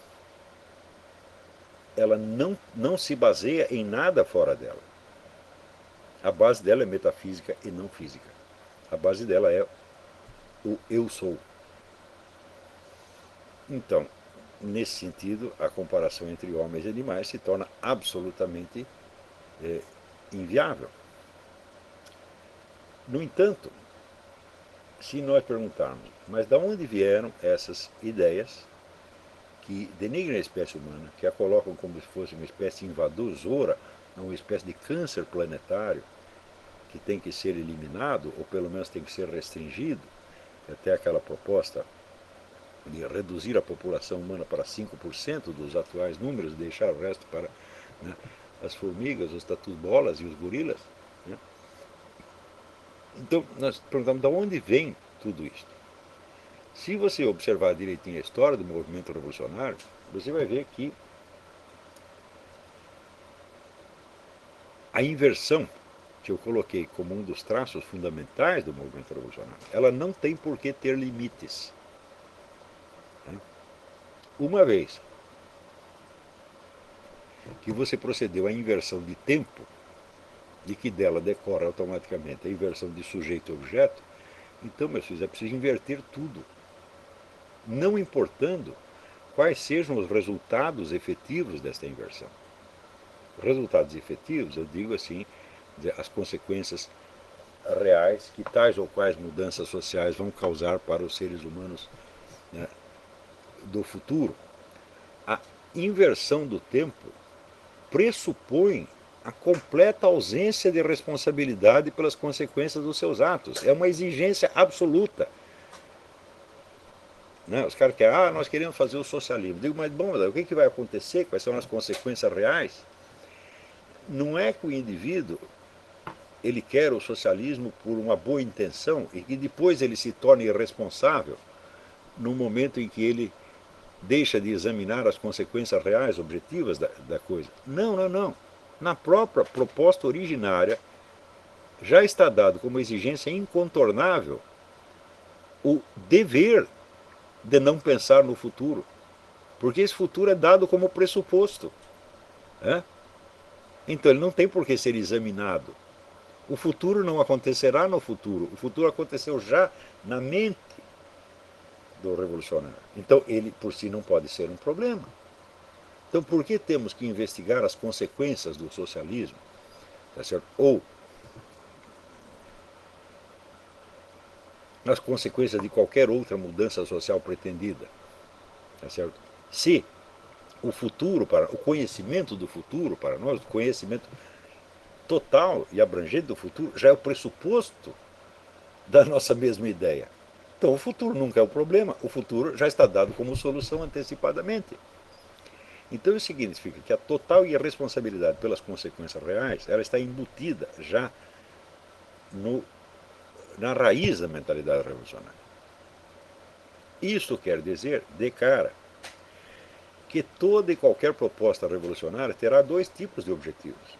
S1: ela não, não se baseia em nada fora dela. A base dela é metafísica e não física. A base dela é o eu sou. Então, nesse sentido, a comparação entre homens e animais se torna absolutamente é, inviável. No entanto, se nós perguntarmos, mas de onde vieram essas ideias que denigram a espécie humana, que a colocam como se fosse uma espécie invasora, uma espécie de câncer planetário que tem que ser eliminado, ou pelo menos tem que ser restringido, até aquela proposta de reduzir a população humana para cinco por cento dos atuais números, deixar o resto para, né, as formigas, os tatu-bolas e os gorilas. Né? Então, nós perguntamos de onde vem tudo isso. Se você observar direitinho a história do movimento revolucionário, você vai ver que a inversão que eu coloquei como um dos traços fundamentais do movimento revolucionário, ela não tem por que ter limites. Uma vez que você procedeu à inversão de tempo, de que dela decorre automaticamente a inversão de sujeito e objeto, então, meus filhos, é preciso inverter tudo. Não importando quais sejam os resultados efetivos desta inversão. Resultados efetivos, eu digo assim, as consequências reais que tais ou quais mudanças sociais vão causar para os seres humanos, né, do futuro. A inversão do tempo pressupõe a completa ausência de responsabilidade pelas consequências dos seus atos. É uma exigência absoluta. Né? Os caras querem, ah, nós queremos fazer o socialismo. Digo, mas bom, o que, que vai acontecer? Quais são as consequências reais? Não é que o indivíduo ele quer o socialismo por uma boa intenção e que depois ele se torne irresponsável no momento em que ele deixa de examinar as consequências reais, objetivas da, da coisa. Não, não, não. Na própria proposta originária já está dado como exigência incontornável o dever de não pensar no futuro, porque esse futuro é dado como pressuposto. É? Então ele não tem por que ser examinado. O futuro não acontecerá no futuro, o futuro aconteceu já na mente do revolucionário. Então ele por si não pode ser um problema. Então por que temos que investigar as consequências do socialismo? Tá certo? Ou as consequências de qualquer outra mudança social pretendida? Tá certo? Se o futuro, para o conhecimento do futuro para nós, o conhecimento total e abrangente do futuro, já é o pressuposto da nossa mesma ideia. Então o futuro nunca é o problema, o futuro já está dado como solução antecipadamente. Então isso significa que a total irresponsabilidade pelas consequências reais, ela está embutida já no, na raiz da mentalidade revolucionária. Isso quer dizer, de cara, que toda e qualquer proposta revolucionária terá dois tipos de objetivos.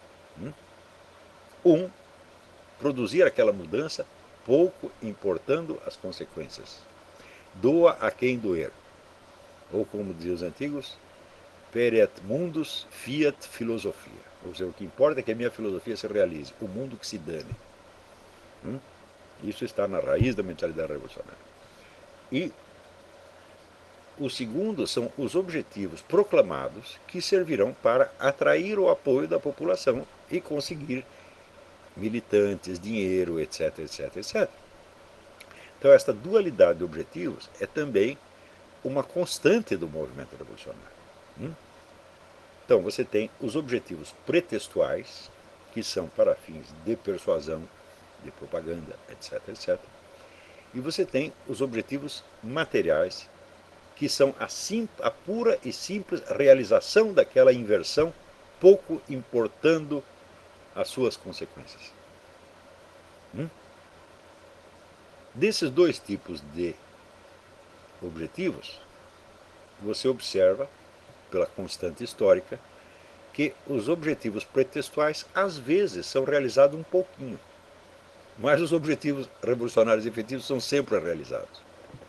S1: Um, produzir aquela mudança, pouco importando as consequências. Doa a quem doer. Ou como diziam os antigos, pereat mundus fiat filosofia. Ou seja, o que importa é que a minha filosofia se realize, o mundo que se dane. Hum? Isso está na raiz da mentalidade revolucionária. E o segundo são os objetivos proclamados que servirão para atrair o apoio da população e conseguir militantes, dinheiro, etc, etc, etcétera. Então esta dualidade de objetivos é também uma constante do movimento revolucionário. Hum? Então você tem os objetivos pretextuais, que são para fins de persuasão, de propaganda, etc, etcétera. E você tem os objetivos materiais, que são a, a pura e simples realização daquela inversão, pouco importando as suas consequências. Hum? Desses dois tipos de objetivos, você observa, pela constante histórica, que os objetivos pretextuais às vezes são realizados um pouquinho, mas os objetivos revolucionários efetivos são sempre realizados.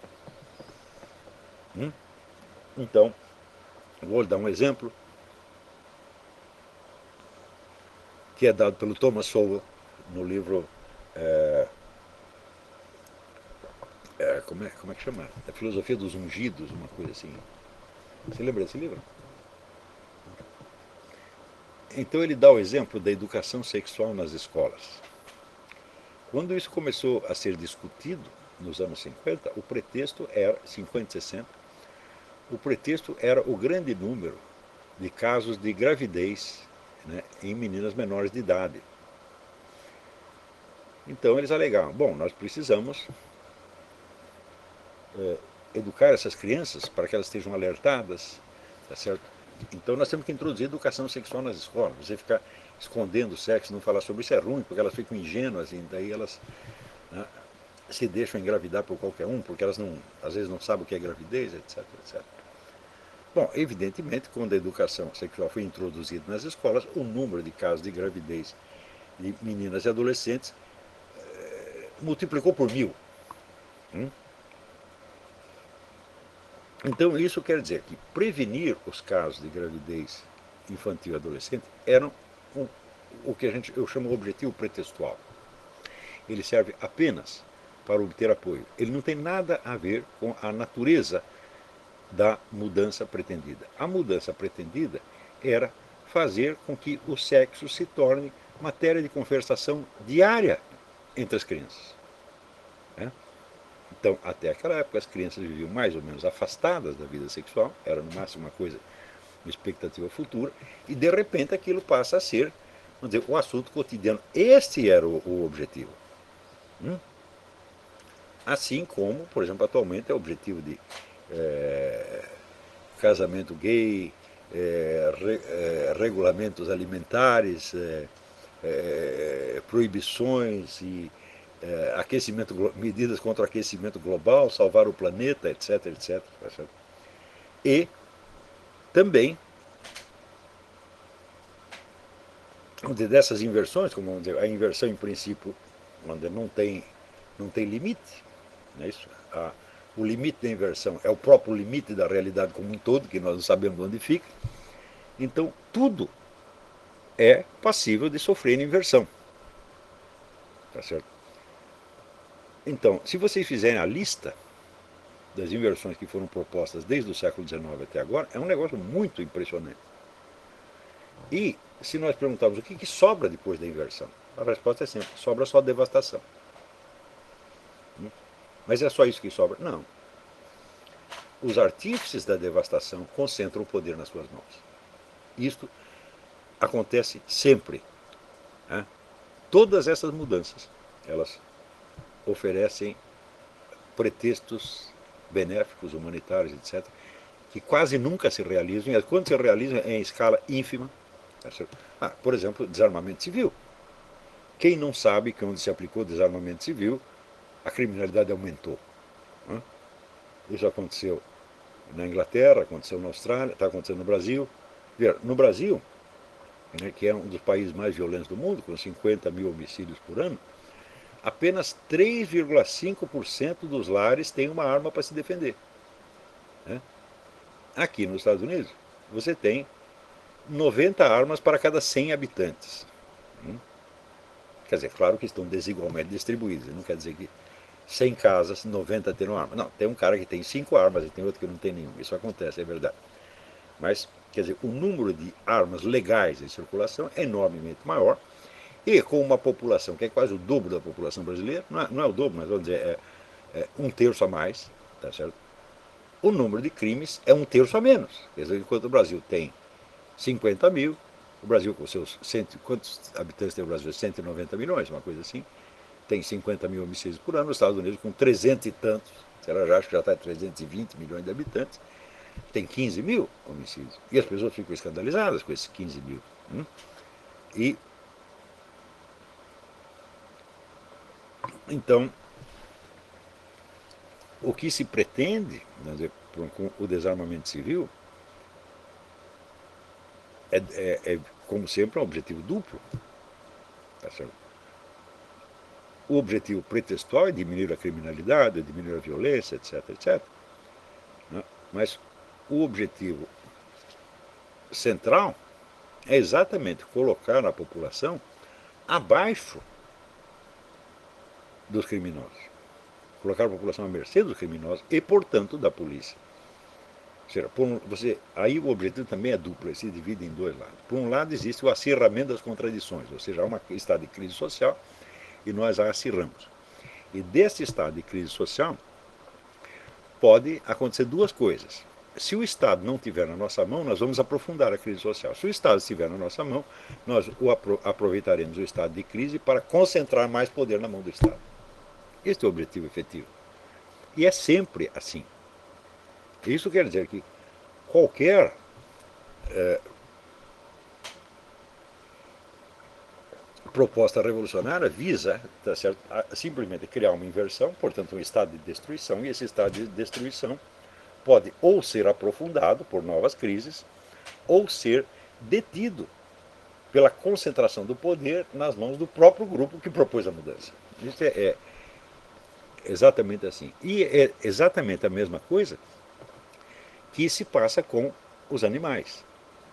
S1: Hum? Então, vou dar um exemplo que é dado pelo Thomas Sowell no livro é, é, como, é, como é que chama? A Filosofia dos Ungidos, uma coisa assim. Você lembra desse livro? Então ele dá o exemplo da educação sexual nas escolas. Quando isso começou a ser discutido nos anos cinquenta, o pretexto era, cinquenta e sessenta, o pretexto era o grande número de casos de gravidez, né, em meninas menores de idade. Então eles alegavam, bom, nós precisamos é, educar essas crianças para que elas estejam alertadas, tá certo? Então nós temos que introduzir educação sexual nas escolas. Você ficar escondendo o sexo, não falar sobre isso é ruim, porque elas ficam ingênuas e daí elas, né, se deixam engravidar por qualquer um, porque elas não, às vezes não sabem o que é gravidez, etc, etcétera. Bom, evidentemente, quando a educação sexual foi introduzida nas escolas, o número de casos de gravidez de meninas e adolescentes eh, multiplicou por mil. Hum? Então isso quer dizer que prevenir os casos de gravidez infantil e adolescente era um, o que a gente, eu chamo de objetivo pretextual. Ele serve apenas para obter apoio. Ele não tem nada a ver com a natureza da mudança pretendida. A mudança pretendida era fazer com que o sexo se torne matéria de conversação diária entre as crianças. Né? Então, até aquela época, as crianças viviam mais ou menos afastadas da vida sexual, era no máximo uma coisa, uma expectativa futura, e de repente aquilo passa a ser, vamos dizer, um assunto cotidiano. Este era o, o objetivo. Hum? Assim como, por exemplo, atualmente é o objetivo de é, casamento gay, é, re, é, regulamentos alimentares, é, é, proibições e é, aquecimento, medidas contra o aquecimento global, salvar o planeta, etc, etcétera. E também dessas inversões, como vamos dizer, a inversão em princípio, onde não tem, não tem limite, não é isso? A, o limite da inversão é o próprio limite da realidade como um todo, que nós não sabemos onde fica. Então, tudo é passível de sofrer inversão. Tá certo? Então, se vocês fizerem a lista das inversões que foram propostas desde o século dezenove até agora, é um negócio muito impressionante. E se nós perguntarmos o que, que sobra depois da inversão, a resposta é simples: sobra só devastação. Mas é só isso que sobra? Não. Os artífices da devastação concentram o poder nas suas mãos. Isto acontece sempre. Né? Todas essas mudanças, elas oferecem pretextos benéficos, humanitários, etcétera, que quase nunca se realizam, e quando se realizam é em escala ínfima. Ah, por exemplo, desarmamento civil. Quem não sabe que onde se aplicou desarmamento civil, a criminalidade aumentou? Isso aconteceu na Inglaterra, aconteceu na Austrália, está acontecendo no Brasil. No Brasil, né, que é um dos países mais violentos do mundo, com cinquenta mil homicídios por ano, apenas três vírgula cinco por cento dos lares têm uma arma para se defender. Né? Aqui nos Estados Unidos, você tem noventa armas para cada cem habitantes. Quer dizer, claro que estão desigualmente distribuídas, não quer dizer que cem casas, noventa terão arma. Não, tem um cara que tem cinco armas e tem outro que não tem nenhuma. Isso acontece, é verdade. Mas, quer dizer, o número de armas legais em circulação é enormemente maior. E com uma população que é quase o dobro da população brasileira, não é, não é o dobro, mas vamos dizer, é, é um terço a mais, tá certo? O número de crimes é um terço a menos. Quer dizer, enquanto o Brasil tem cinquenta mil, o Brasil com seus cento, quantos habitantes tem o Brasil? cento e noventa milhões, uma coisa assim. Tem cinquenta mil homicídios por ano. Os Estados Unidos, com trezentos e tantos, será já acho que já está em trezentos e vinte milhões de habitantes, tem quinze mil homicídios. E as pessoas ficam escandalizadas com esses quinze mil. Hum? E então, o que se pretende, dizer, com o desarmamento civil é, é, é, como sempre, um objetivo duplo. Tá certo? O objetivo pretextual é diminuir a criminalidade, é diminuir a violência, etc, etcétera. Né? Mas o objetivo central é exatamente colocar a população abaixo dos criminosos. Colocar a população à mercê dos criminosos e, portanto, da polícia. Ou seja, por um, você, aí o objetivo também é duplo, ele se divide em dois lados. Por um lado, existe o acirramento das contradições, ou seja, há um estado de crise social e nós a acirramos. E desse estado de crise social pode acontecer duas coisas. Se o Estado não estiver na nossa mão, nós vamos aprofundar a crise social. Se o Estado estiver na nossa mão, nós o apro aproveitaremos o estado de crise para concentrar mais poder na mão do Estado. Este é o objetivo efetivo. E é sempre assim. Isso quer dizer que qualquer é, proposta revolucionária visa, tá certo, a, simplesmente criar uma inversão, portanto um estado de destruição, e esse estado de destruição pode ou ser aprofundado por novas crises, ou ser detido pela concentração do poder nas mãos do próprio grupo que propôs a mudança. Isso é, é exatamente assim. E é exatamente a mesma coisa que se passa com os animais.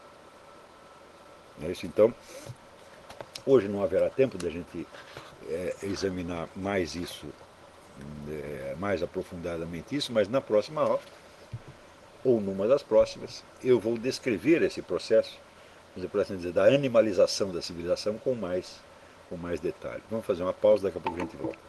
S1: Então, hoje não haverá tempo de a gente é, examinar mais isso, é, mais aprofundadamente isso, mas na próxima aula, ou numa das próximas, eu vou descrever esse processo, por assim dizer, da animalização da civilização com mais, com mais detalhe. Vamos fazer uma pausa, daqui a pouco a gente volta.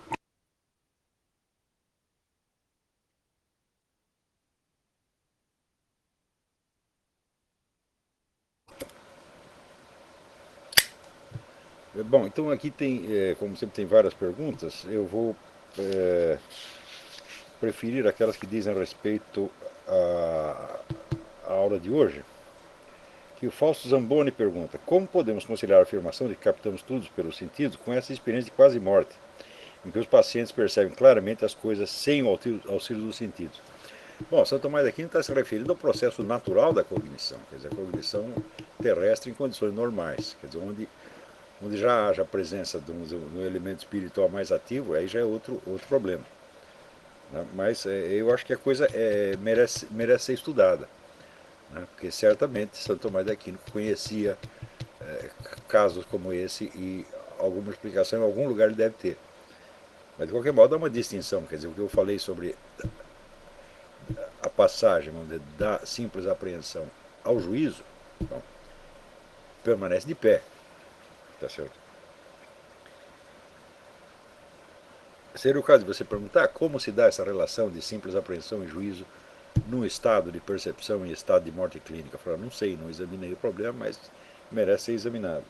S1: Bom, então aqui tem, é, como sempre tem várias perguntas, eu vou é, preferir aquelas que dizem respeito à, à aula de hoje. Que o Fausto Zamboni pergunta: como podemos conciliar a afirmação de que captamos tudo pelos sentidos com essa experiência de quase morte, em que os pacientes percebem claramente as coisas sem o auxílio dos sentidos? Bom, São Tomás de Aquino está se referindo ao processo natural da cognição, quer dizer, a cognição terrestre em condições normais, quer dizer, onde, onde já haja a presença de um, de um elemento espiritual mais ativo, aí já é outro, outro problema. Né? Mas é, eu acho que a coisa é, merece, merece ser estudada, né? Porque certamente São Tomás de Aquino conhecia casos como esse e alguma explicação em algum lugar ele deve ter. Mas de qualquer modo há uma distinção, quer dizer, o que eu falei sobre a passagem, vamos dizer, da simples apreensão ao juízo, então, permanece de pé, tá certo? Seria o caso de você perguntar como se dá essa relação de simples apreensão e juízo num estado de percepção e estado de morte clínica. Eu falo, não sei, não examinei o problema, mas merece ser examinado.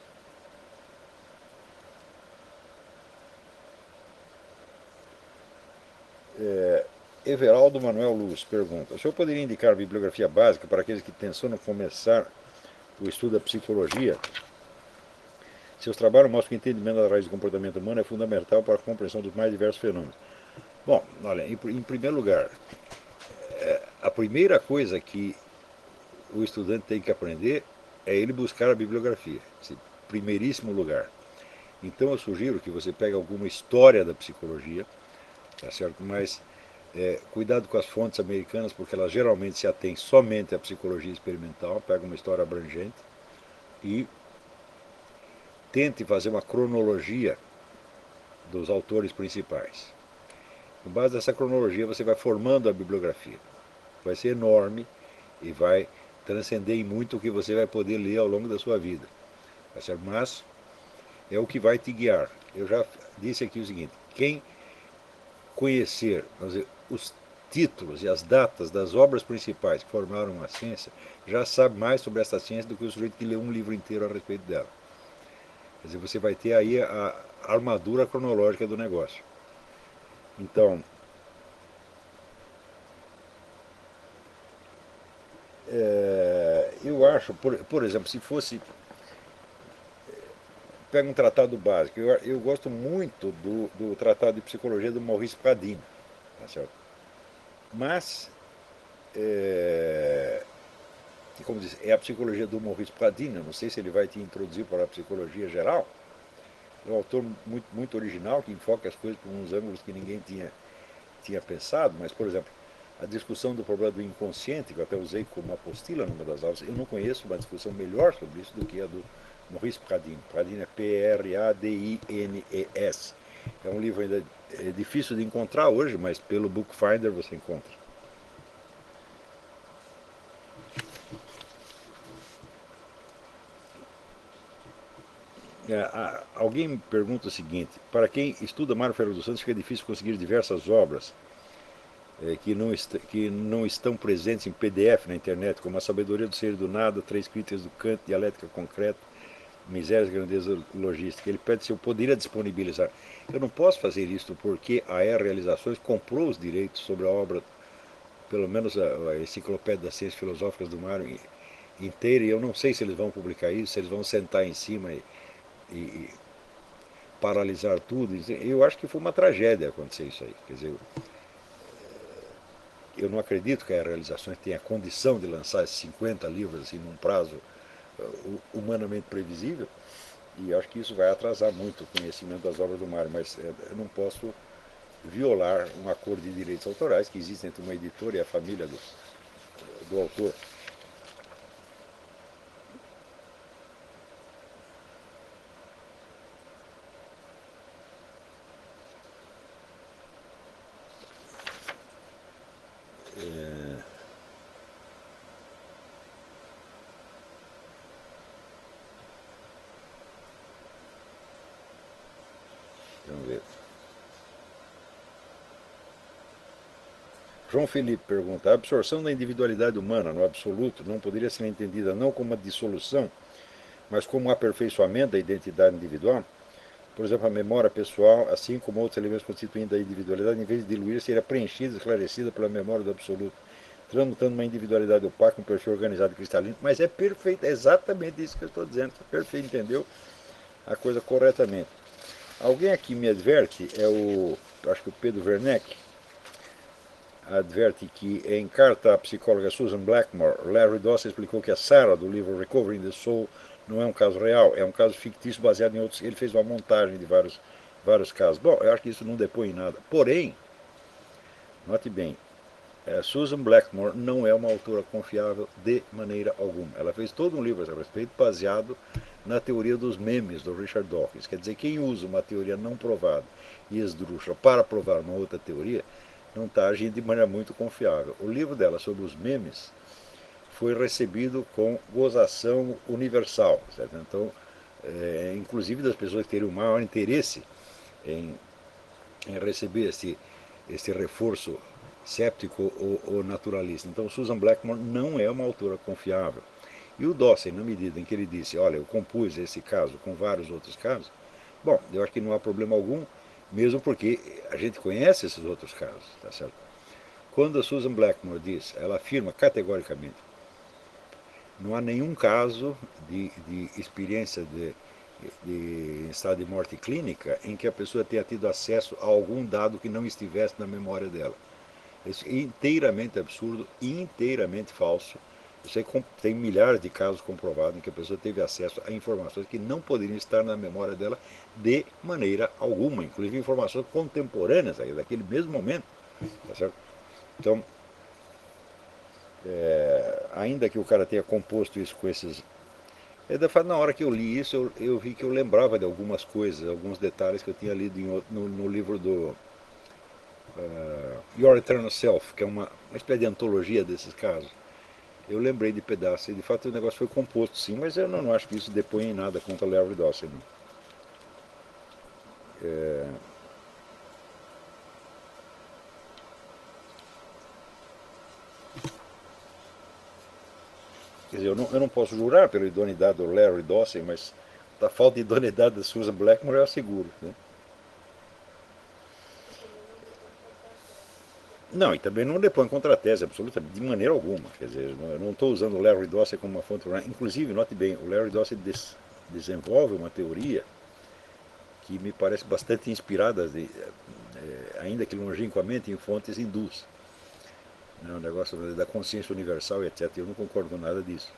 S1: É, Everaldo Manuel Luz pergunta: o senhor poderia indicar a bibliografia básica para aqueles que tencionam começar o estudo da psicologia? Seus trabalhos mostram que o entendimento da raiz do comportamento humano é fundamental para a compreensão dos mais diversos fenômenos. Bom, olha, em, em primeiro lugar, a primeira coisa que o estudante tem que aprender é ele buscar a bibliografia, esse primeiríssimo lugar. Então eu sugiro que você pegue alguma história da psicologia, tá certo? Mas é, cuidado com as fontes americanas, porque elas geralmente se atêm somente à psicologia experimental, pega uma história abrangente e tente fazer uma cronologia dos autores principais. Com base nessa cronologia você vai formando a bibliografia. Vai ser enorme e vai transcender em muito o que você vai poder ler ao longo da sua vida. Tá certo? Mas é o que vai te guiar. Eu já disse aqui o seguinte: quem conhecer, vamos dizer, os títulos e as datas das obras principais que formaram a ciência, já sabe mais sobre essa ciência do que o sujeito que lê um livro inteiro a respeito dela. Quer dizer, você vai ter aí a armadura cronológica do negócio. Então, é, eu acho, por, por exemplo, se fosse pega um tratado básico. Eu, eu gosto muito do, do tratado de psicologia do Maurice Pradine, tá certo? Mas, é, como diz, é a psicologia do Maurice Pradine, eu não sei se ele vai te introduzir para a psicologia geral. É um autor muito, muito original, que enfoca as coisas por uns ângulos que ninguém tinha, tinha pensado, mas, por exemplo, a discussão do problema do inconsciente, que eu até usei como apostila numa das aulas, eu não conheço uma discussão melhor sobre isso do que a do Maurice Pradine. Pradine é P R A D I N E S. É um livro ainda é difícil de encontrar hoje, mas pelo Bookfinder você encontra. É, alguém me pergunta o seguinte: para quem estuda Mário Ferreira dos Santos, fica difícil conseguir diversas obras é, que, não que não estão presentes em P D F na internet, como A Sabedoria do Ser e do Nada, Três Críticas do Kant, Dialética Concreta, Miséria e Grandeza Logística. Ele pede se eu poderia disponibilizar. Eu não posso fazer isso porque a E Realizações comprou os direitos sobre a obra, pelo menos a, a Enciclopédia das Ciências Filosóficas do Mário inteira, e eu não sei se eles vão publicar isso, se eles vão sentar em cima e, e paralisar tudo. Eu acho que foi uma tragédia acontecer isso aí. Quer dizer, eu não acredito que a Realizações tenha condição de lançar esses cinquenta livros assim, num prazo uh, humanamente previsível, e acho que isso vai atrasar muito o conhecimento das obras do Mário, mas uh, eu não posso violar um acordo de direitos autorais que existe entre uma editora e a família do, do autor. É... Vamos ver. João Felipe pergunta: a absorção da individualidade humana no absoluto não poderia ser entendida não como uma dissolução, mas como um aperfeiçoamento da identidade individual? Por exemplo, a memória pessoal, assim como outros elementos constituindo a individualidade, em vez de diluir, seria preenchida, esclarecida pela memória do absoluto, transmutando uma individualidade opaca, um perfil organizado e cristalino. Mas é perfeito, é exatamente isso que eu estou dizendo. Perfeito, entendeu a coisa corretamente. Alguém aqui me adverte, é o, acho que o Pedro Werneck, adverte que em carta à psicóloga Susan Blackmore, Larry Doss explicou que a Sarah do livro Recovering the Soul não é um caso real, é um caso fictício baseado em outros. Ele fez uma montagem de vários, vários casos. Bom, eu acho que isso não depõe em nada. Porém, note bem, é, Susan Blackmore não é uma autora confiável de maneira alguma. Ela fez todo um livro a esse respeito baseado na teoria dos memes do Richard Dawkins. Quer dizer, quem usa uma teoria não provada e esdrúxula para provar uma outra teoria, não está agindo de maneira muito confiável. O livro dela sobre os memes foi recebido com gozação universal. Certo? Então, é, inclusive das pessoas que teriam maior interesse em, em receber esse, esse reforço séptico ou, ou naturalista. Então, Susan Blackmore não é uma autora confiável. E o Dawson, na medida em que ele disse, olha, eu compus esse caso com vários outros casos, bom, eu acho que não há problema algum, mesmo porque a gente conhece esses outros casos, tá certo? Quando a Susan Blackmore diz, ela afirma categoricamente, não há nenhum caso de, de experiência de, de estado de morte clínica em que a pessoa tenha tido acesso a algum dado que não estivesse na memória dela. Isso é inteiramente absurdo, inteiramente falso. Você tem milhares de casos comprovados em que a pessoa teve acesso a informações que não poderiam estar na memória dela de maneira alguma, inclusive informações contemporâneas, daquele mesmo momento. Tá certo? Então, é, ainda que o cara tenha composto isso com esses. Na hora que eu li isso, eu, eu vi que eu lembrava de algumas coisas, alguns detalhes que eu tinha lido em, no, no livro do uh, Your Eternal Self, que é uma, uma espécie de antologia desses casos. Eu lembrei de pedaços, e de fato o negócio foi composto sim, mas eu não, não acho que isso depõe em nada contra Larry Dawson. É... Quer dizer, eu não, eu não posso jurar pela idoneidade do Larry Dawson, mas a falta de idoneidade da Susan Blackmore eu asseguro. Né? Não, e também não depõe contra a tese, absolutamente, de maneira alguma. Quer dizer, eu não estou usando o Larry Dawson como uma fonte. Inclusive, note bem, o Larry Dawson des, desenvolve uma teoria que me parece bastante inspirada, de, é, ainda que longínquamente, em fontes hindus. Né, o negócio da consciência universal, etcétera. Eu não concordo com nada disso.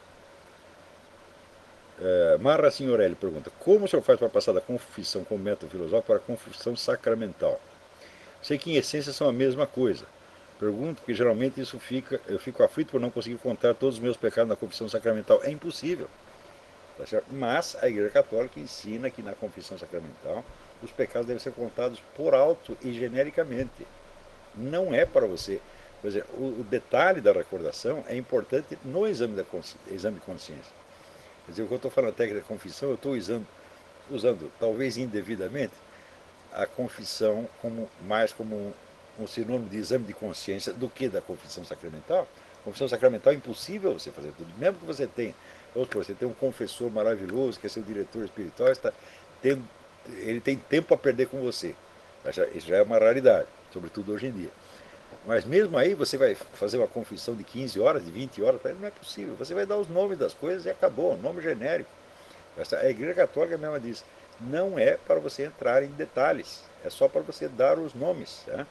S1: É, Marra Signorelli pergunta, como o senhor faz para passar da confissão como método filosófico para a confissão sacramental? Sei que em essência são a mesma coisa. Pergunto porque geralmente isso fica, eu fico aflito por não conseguir contar todos os meus pecados na confissão sacramental. É impossível. Tá certo? Mas a Igreja Católica ensina que na confissão sacramental os pecados devem ser contados por alto e genericamente. Não é para você. Por exemplo, o, o detalhe da recordação é importante no exame, da exame de consciência. Quer dizer, quando eu estou falando da técnica da confissão, eu estou usando, usando, talvez indevidamente, a confissão como, mais como um, um sinônimo de exame de consciência do que da confissão sacramental. A confissão sacramental é impossível você fazer tudo. Mesmo que você tenha, vamos supor, você tem um confessor maravilhoso, que é seu diretor espiritual, está tendo, ele tem tempo a perder com você. Isso já é uma raridade, sobretudo hoje em dia. Mas mesmo aí você vai fazer uma confissão de quinze horas, de vinte horas, não é possível. Você vai dar os nomes das coisas e acabou, nome genérico. A Igreja Católica mesma diz, não é para você entrar em detalhes, é só para você dar os nomes. Né?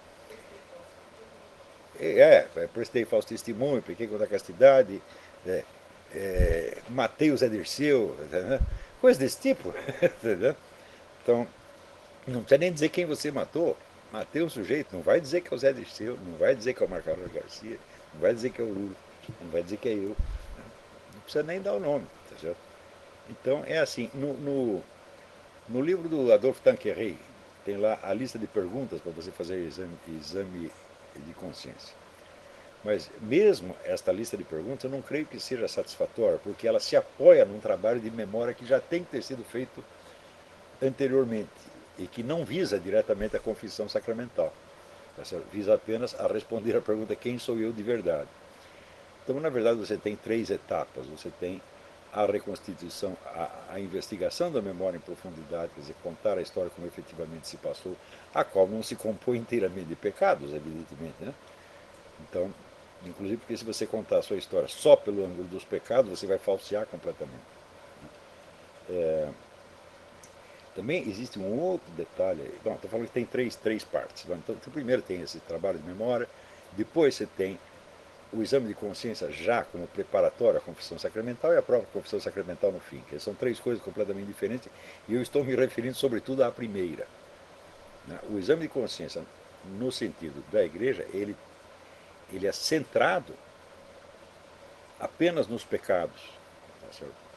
S1: É, é, prestei falso testemunho, pequei contra a castidade, é, é, matei o Zé Dirceu, né? Coisas desse tipo. Então, não precisa nem dizer quem você matou. Matei um sujeito, não vai dizer que é o Zé Dirceu, não vai dizer que é o Marco Aurélio Garcia, não vai dizer que é o Lula, não vai dizer que é eu. Não precisa nem dar o nome, tá certo? Então, é assim, no, no, no livro do Adolphe Tanqueray, tem lá a lista de perguntas para você fazer exame, exame de consciência. Mas mesmo esta lista de perguntas, eu não creio que seja satisfatória, porque ela se apoia num trabalho de memória que já tem que ter sido feito anteriormente e que não visa diretamente a confissão sacramental. Visa apenas a responder a pergunta quem sou eu de verdade. Então, na verdade, você tem três etapas. Você tem a reconstituição, a, a investigação da memória em profundidade, quer dizer, contar a história como efetivamente se passou, a qual não se compõe inteiramente de pecados, evidentemente. Né? Então, inclusive porque se você contar a sua história só pelo ângulo dos pecados, você vai falsear completamente. É, também existe um outro detalhe. Bom, estou falando que tem três, três partes. Então, então, primeiro tem esse trabalho de memória, depois você tem o exame de consciência já como preparatório à confissão sacramental e a própria confissão sacramental no fim. Que são três coisas completamente diferentes e eu estou me referindo sobretudo à primeira. O exame de consciência, no sentido da igreja, ele, ele é centrado apenas nos pecados. Tá certo?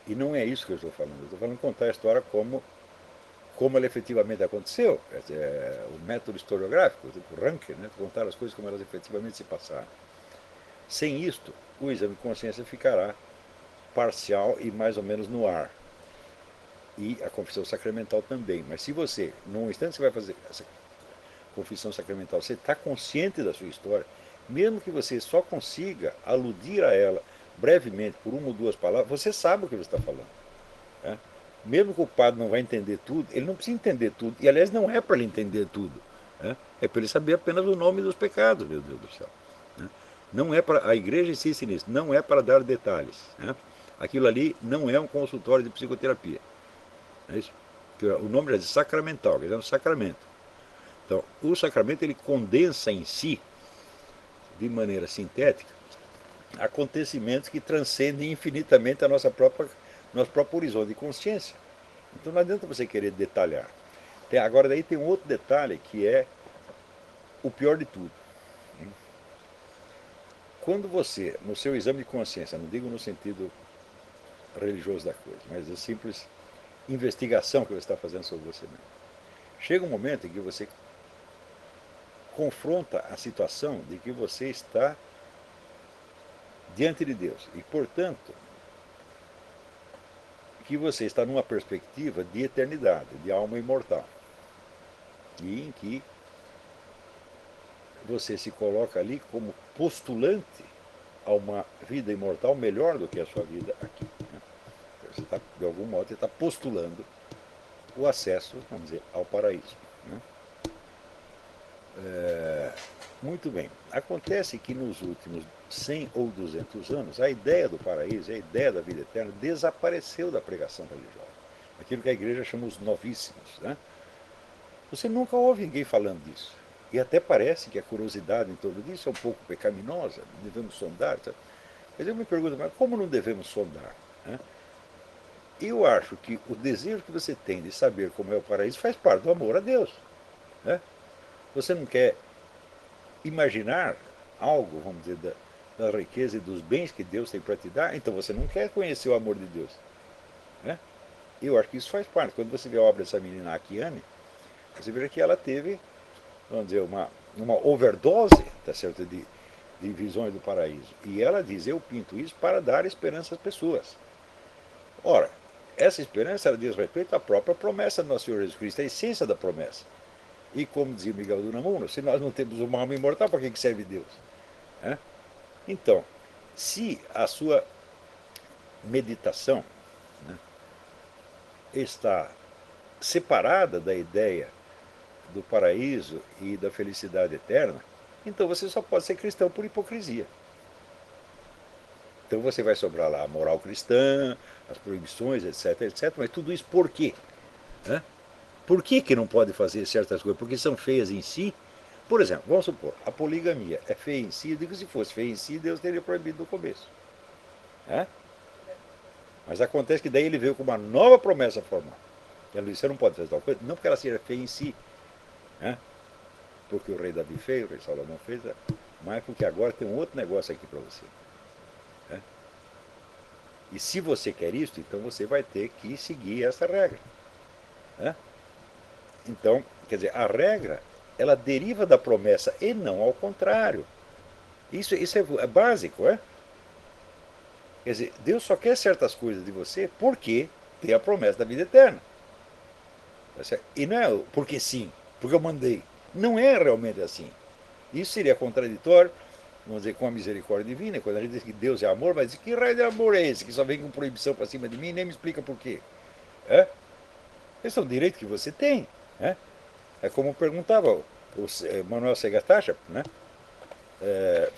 S1: E não é isso que eu estou falando. Eu estou falando de contar a história como, como ela efetivamente aconteceu. Quer dizer, é o método historiográfico, tipo Ranker, né? Contar as coisas como elas efetivamente se passaram. Sem isto, o exame de consciência ficará parcial e mais ou menos no ar. E a confissão sacramental também. Mas se você, num instante você vai fazer essa confissão sacramental, você está consciente da sua história, mesmo que você só consiga aludir a ela brevemente, por uma ou duas palavras, você sabe o que você está falando. Né? Mesmo que o padre não vai entender tudo, ele não precisa entender tudo. E, aliás, não é para ele entender tudo. Né? É para ele saber apenas o nome dos pecados, meu Deus do céu. Né? Não é para, a igreja insiste nisso, não é para dar detalhes. Né? Aquilo ali não é um consultório de psicoterapia. É isso? O nome é de sacramental, quer dizer, é um sacramento. Então, o sacramento ele condensa em si, de maneira sintética, acontecimentos que transcendem infinitamente a nossa própria, nosso próprio horizonte de consciência. Então não adianta você querer detalhar. Tem, agora daí tem um outro detalhe que é o pior de tudo. Quando você, no seu exame de consciência, não digo no sentido religioso da coisa, mas a simples investigação que você está fazendo sobre você mesmo, chega um momento em que você confronta a situação de que você está diante de Deus e, portanto, que você está numa perspectiva de eternidade, de alma imortal, e em que você se coloca ali como postulante a uma vida imortal melhor do que a sua vida aqui. Né? Você está, de algum modo, você está postulando o acesso, vamos dizer, ao paraíso. Né? É, muito bem. Acontece que nos últimos cem ou duzentos anos, a ideia do paraíso, a ideia da vida eterna, desapareceu da pregação religiosa. Aquilo que a igreja chama os novíssimos. Né? Você nunca ouve ninguém falando disso. E até parece que a curiosidade em torno disso é um pouco pecaminosa, devemos sondar. Sabe? Mas eu me pergunto, mas como não devemos sondar? Né? Eu acho que o desejo que você tem de saber como é o paraíso faz parte do amor a Deus. Né? Você não quer imaginar algo, vamos dizer, da, da riqueza e dos bens que Deus tem para te dar, então você não quer conhecer o amor de Deus. Né? Eu acho que isso faz parte. Quando você vê a obra dessa menina Akiane, você vê que ela teve, vamos dizer, uma, uma overdose, tá certo, de, de visões do paraíso. E ela diz, eu pinto isso para dar esperança às pessoas. Ora, essa esperança ela diz respeito à própria promessa do nosso Senhor Jesus Cristo, a essência da promessa. E como dizia Miguel de Unamuno, se nós não temos uma alma imortal, para que serve Deus? É? Então, se a sua meditação, né, está separada da ideia do paraíso e da felicidade eterna, então você só pode ser cristão por hipocrisia. Então você vai sobrar lá a moral cristã, as proibições, etc, etc, mas tudo isso por quê? É? Por que, que não pode fazer certas coisas? Porque são feias em si. Por exemplo, vamos supor, a poligamia é feia em si, eu digo que se fosse feia em si, Deus teria proibido no começo. É? Mas acontece que daí ele veio com uma nova promessa formal. Ele disse, você não pode fazer tal coisa, não porque ela seja feia em si, é? Porque o rei Davi fez, o rei Salomão fez, mas porque agora tem um outro negócio aqui para você. É? E se você quer isso, então você vai ter que seguir essa regra. É? Então, quer dizer, a regra, ela deriva da promessa e não ao contrário. Isso, isso é, é básico, é? Quer dizer, Deus só quer certas coisas de você porque tem a promessa da vida eterna. E não é porque sim, porque eu mandei. Não é realmente assim. Isso seria contraditório, vamos dizer, com a misericórdia divina, quando a gente diz que Deus é amor, mas que raio de amor é esse que só vem com proibição para cima de mim e nem me explica por quê? É? Esse é um direito que você tem. É, é como perguntava o, o Manuel Segatacha, né? É,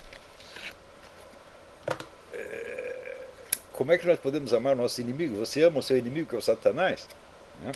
S1: é, como é que nós podemos amar o nosso inimigo? Você ama o seu inimigo, que é o Satanás? Né?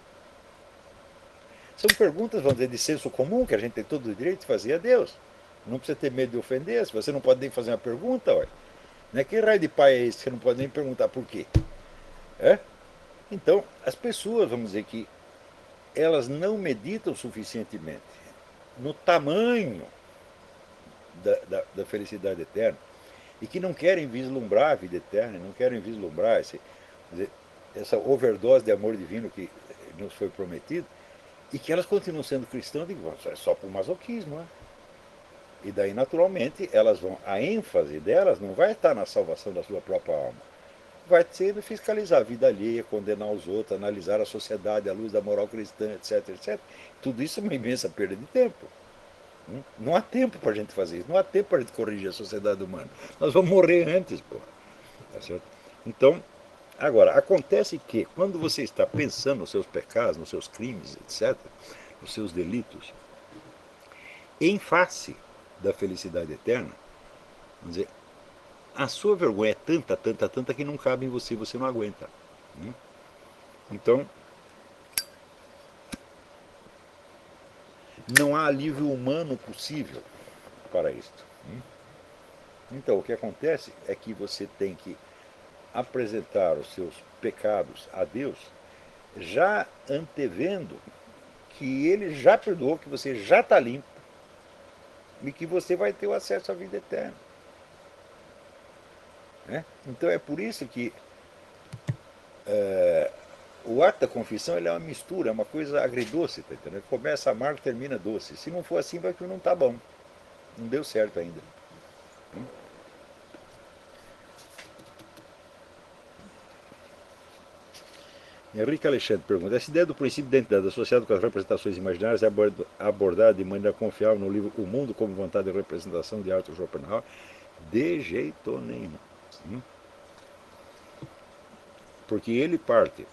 S1: São perguntas, vamos dizer, de senso comum, que a gente tem todo o direito de fazer a Deus. Não precisa ter medo de ofender, se você não pode nem fazer uma pergunta, olha. Né? Que raio de pai é esse que você não pode nem perguntar por quê? É? Então, as pessoas, vamos dizer que elas não meditam suficientemente no tamanho da, da, da felicidade eterna e que não querem vislumbrar a vida eterna, não querem vislumbrar esse, dizer, essa overdose de amor divino que nos foi prometido, e que elas continuam sendo cristãs, digo, é só por masoquismo, né? E daí, naturalmente, elas vão, a ênfase delas não vai estar na salvação da sua própria alma, vai ser fiscalizar a vida alheia, condenar os outros, analisar a sociedade à luz da moral cristã, etc, etcétera. Tudo isso é uma imensa perda de tempo. Não há tempo para a gente fazer isso, não há tempo para a gente corrigir a sociedade humana. Nós vamos morrer antes, pô. Tá certo? Então, agora, acontece que quando você está pensando nos seus pecados, nos seus crimes, etcétera, nos seus delitos, em face da felicidade eterna, vamos dizer, a sua vergonha é tanta, tanta, tanta que não cabe em você, você não aguenta. Então, não há alívio humano possível para isto. Então, o que acontece é que você tem que apresentar os seus pecados a Deus, já antevendo que Ele já perdoou, que você já está limpo e que você vai ter o acesso à vida eterna. Né? Então é por isso que é, o ato da confissão ele é uma mistura, é uma coisa agridoce, tá entendendo? Começa amargo, termina doce. Se não for assim, vai que não está bom. Não deu certo ainda. Henrique Alexandre pergunta: essa ideia do princípio de identidade associado com as representações imaginárias é abordada de maneira confiável no livro O Mundo como Vontade de Representação de Arthur Schopenhauer? De jeito nenhum. Porque ele parte,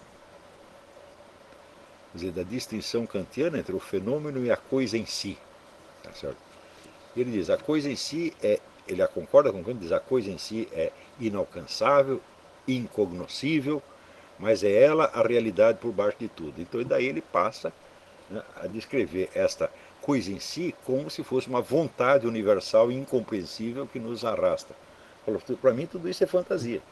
S1: quer dizer, da distinção kantiana entre o fenômeno e a coisa em si. Tá certo? Ele diz, a coisa em si é, ele concorda com o Kant, diz, a coisa em si é inalcançável, incognoscível, mas é ela a realidade por baixo de tudo. Então daí ele passa, né, a descrever esta coisa em si como se fosse uma vontade universal e incompreensível que nos arrasta. Para mim tudo isso é fantasia.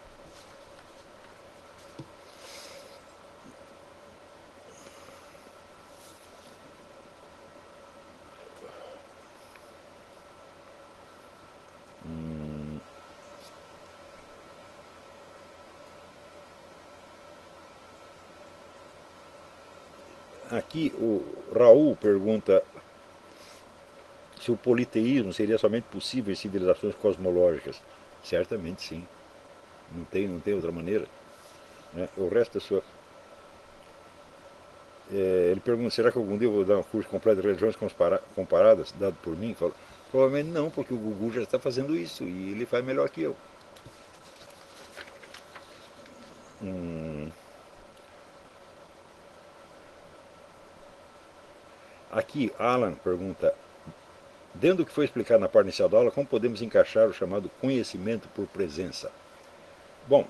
S1: Aqui o Raul pergunta se o politeísmo seria somente possível em civilizações cosmológicas. Certamente sim. Não tem, não tem outra maneira. Né? O resto é sua. É, ele pergunta, será que algum dia eu vou dar um curso completo de religiões comparadas, dado por mim? Falo, provavelmente não, porque o Gugu já está fazendo isso e ele faz melhor que eu. Hum. Aqui, Alan pergunta, dentro do que foi explicado na parte inicial da aula, como podemos encaixar o chamado conhecimento por presença? Bom,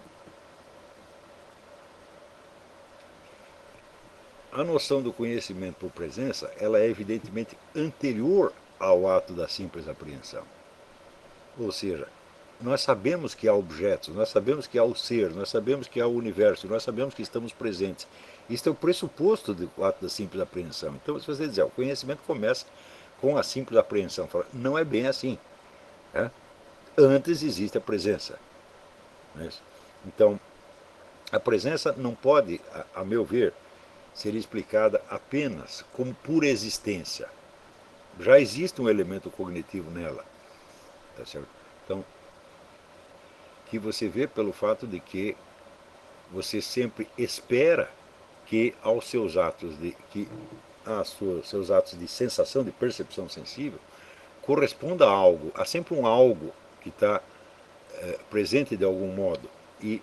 S1: a noção do conhecimento por presença, ela é evidentemente anterior ao ato da simples apreensão. Ou seja, nós sabemos que há objetos, nós sabemos que há o ser, nós sabemos que há o universo, nós sabemos que estamos presentes. Isso é o pressuposto do ato da simples apreensão. Então, se você dizer, o conhecimento começa com a simples apreensão, não é bem assim. Né? Antes existe a presença. Então, a presença não pode, a, a meu ver, ser explicada apenas como pura existência. Já existe um elemento cognitivo nela. Tá certo? Então, que você vê pelo fato de que você sempre espera que aos seus atos de que a sua, seus atos de sensação, de percepção sensível, corresponda a algo, há sempre um algo que está é, presente de algum modo. E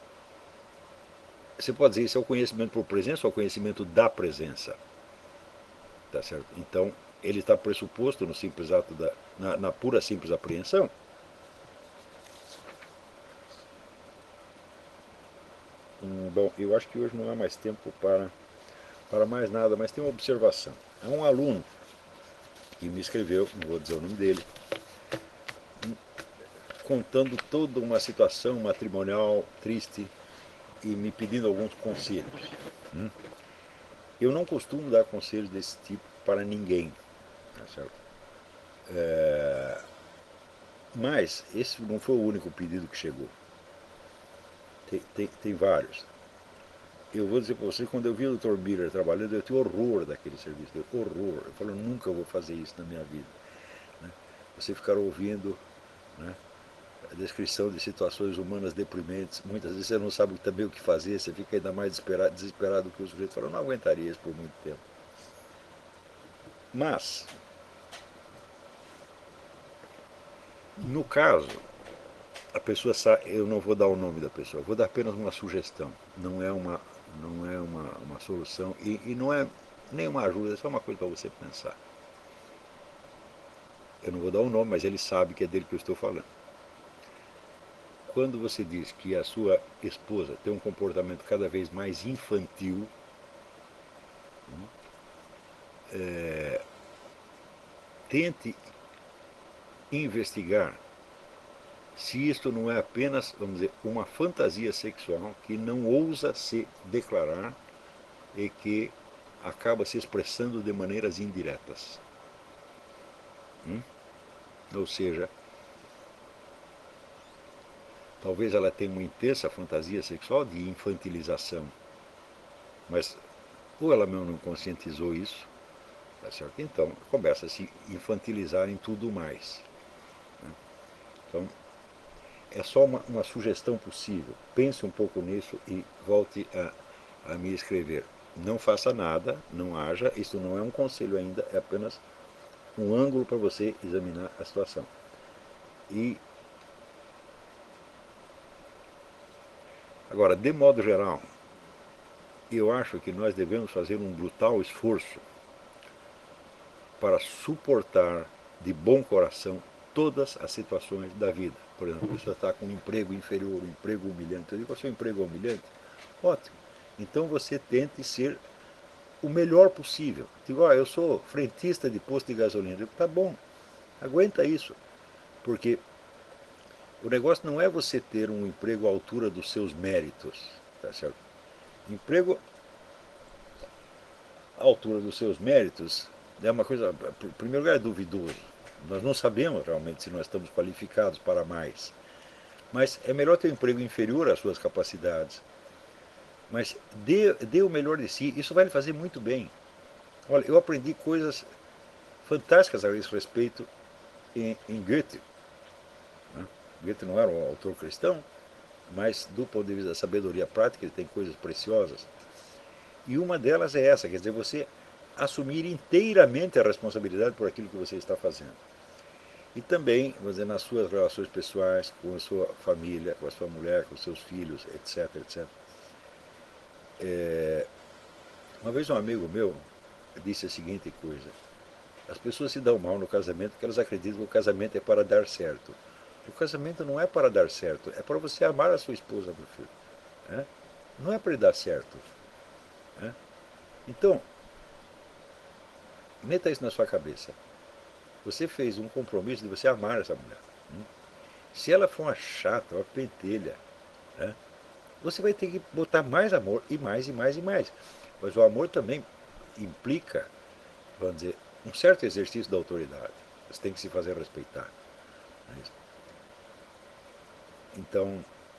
S1: você pode dizer isso é o conhecimento por presença ou o conhecimento da presença. Tá certo? Então, ele está pressuposto no simples ato da, na, na pura simples apreensão. Hum, bom, eu acho que hoje não há mais tempo para, para mais nada, mas tem uma observação. Há um aluno que me escreveu, não vou dizer o nome dele, contando toda uma situação matrimonial triste e me pedindo alguns conselhos. Hum? Eu não costumo dar conselhos desse tipo para ninguém. Tá certo? É... Mas esse não foi o único pedido que chegou. Tem, tem, tem vários. eu vou dizer para você, quando eu vi o doutor Miller trabalhando, eu tinha horror daquele serviço dele, horror. Eu falo, nunca vou fazer isso na minha vida. Né? Você ficar ouvindo, né, a descrição de situações humanas deprimentes, muitas vezes você não sabe também o que fazer, você fica ainda mais desesperado, desesperado que o sujeito fala, eu não aguentaria isso por muito tempo. Mas, no caso, a pessoa sabe, eu não vou dar o nome da pessoa, vou dar apenas uma sugestão, não é uma, não é uma, uma solução e, e não é nem uma ajuda, é só uma coisa para você pensar. Eu não vou dar o nome, mas ele sabe que é dele que eu estou falando. Quando você diz que a sua esposa tem um comportamento cada vez mais infantil, é, tente investigar se isto não é apenas, vamos dizer, uma fantasia sexual que não ousa se declarar e que acaba se expressando de maneiras indiretas. Hum? Ou seja, talvez ela tenha uma intensa fantasia sexual de infantilização, mas ou ela mesmo não conscientizou isso, tá certo? Então começa a se infantilizar em tudo mais. Né? Então é só uma, uma sugestão possível. Pense um pouco nisso e volte a, a me escrever. Não faça nada, não haja, isso não é um conselho ainda, é apenas um ângulo para você examinar a situação. E agora, de modo geral, eu acho que nós devemos fazer um brutal esforço para suportar de bom coração todas as situações da vida. Por exemplo, a pessoa está com um emprego inferior, um emprego humilhante. Eu digo, o seu emprego é humilhante? Ótimo. Então você tente ser o melhor possível. Digo, ó, eu sou frentista de posto de gasolina. Eu digo, tá bom, aguenta isso. Porque o negócio não é você ter um emprego à altura dos seus méritos. Tá certo? Emprego à altura dos seus méritos é uma coisa, em primeiro lugar, é duvidoso. Nós não sabemos realmente se nós estamos qualificados para mais. Mas é melhor ter um emprego inferior às suas capacidades. Mas dê, dê o melhor de si, isso vai lhe fazer muito bem. Olha, eu aprendi coisas fantásticas a esse respeito em, em Goethe. Né? Goethe não era um autor cristão, mas do ponto de vista da sabedoria prática, ele tem coisas preciosas. E uma delas é essa, quer dizer, você assumir inteiramente a responsabilidade por aquilo que você está fazendo. E também, vamos dizer, nas suas relações pessoais, com a sua família, com a sua mulher, com os seus filhos, etc, etcétera. É, uma vez um amigo meu disse a seguinte coisa: as pessoas se dão mal no casamento porque elas acreditam que o casamento é para dar certo. O casamento não é para dar certo, é para você amar a sua esposa, meu filho. Né? Não é para ele dar certo. Né? Então, meta isso na sua cabeça. Você fez um compromisso de você amar essa mulher. Né? Se ela for uma chata, uma pentelha, né? Você vai ter que botar mais amor, e mais, e mais, e mais. Mas o amor também implica, vamos dizer, um certo exercício da autoridade. Você tem que se fazer respeitar. Né? Então,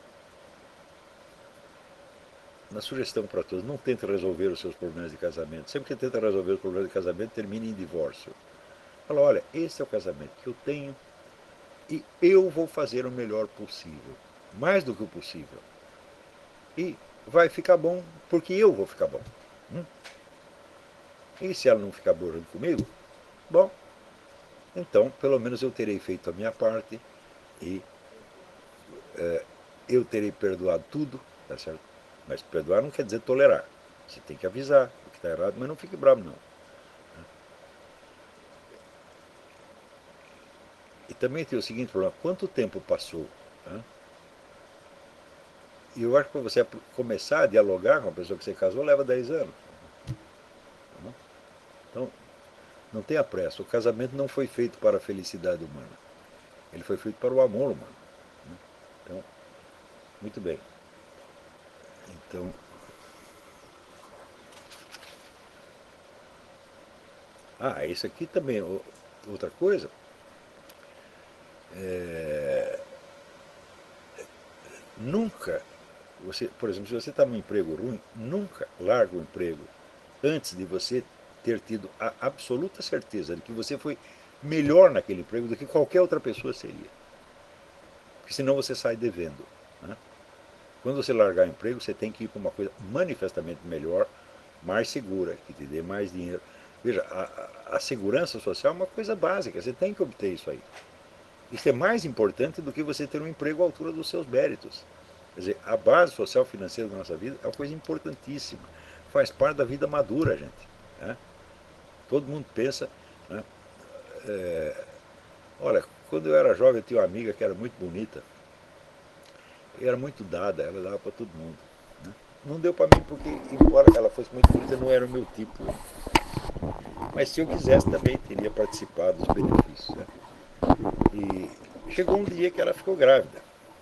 S1: na sugestão para todos, não tente resolver os seus problemas de casamento. Sempre que tenta resolver os problemas de casamento, termine em divórcio. Fala, olha, esse é o casamento que eu tenho e eu vou fazer o melhor possível. Mais do que o possível. E vai ficar bom porque eu vou ficar bom. Hum? E se ela não ficar boa junto comigo, bom, então pelo menos eu terei feito a minha parte e é, eu terei perdoado tudo, tá certo? Mas perdoar não quer dizer tolerar. Você tem que avisar o que está errado, mas não fique bravo não. E também tem o seguinte problema, quanto tempo passou? Né? E eu acho que para você começar a dialogar com a pessoa que você casou, leva dez anos. Então, não tenha pressa. O casamento não foi feito para a felicidade humana. Ele foi feito para o amor humano. Então, muito bem. Então, ah, isso aqui também, outra coisa, é, nunca Você, por exemplo, se você está num emprego ruim, nunca larga o emprego antes de você ter tido a absoluta certeza de que você foi melhor naquele emprego do que qualquer outra pessoa seria. Porque senão você sai devendo. Né? Quando você largar o emprego, você tem que ir para uma coisa manifestamente melhor, mais segura, que te dê mais dinheiro. Veja, a, a, a segurança social é uma coisa básica, você tem que obter isso aí. Isso é mais importante do que você ter um emprego à altura dos seus méritos. Quer dizer, a base social financeira da nossa vida é uma coisa importantíssima. Faz parte da vida madura, gente. Né? Todo mundo pensa. Né? É, olha, quando eu era jovem, eu tinha uma amiga que era muito bonita. E era muito dada, ela dava para todo mundo. Né? Não deu para mim porque, embora ela fosse muito bonita, não era o meu tipo. Mas se eu quisesse também teria participado dos benefícios. Né? E chegou um dia que ela ficou grávida.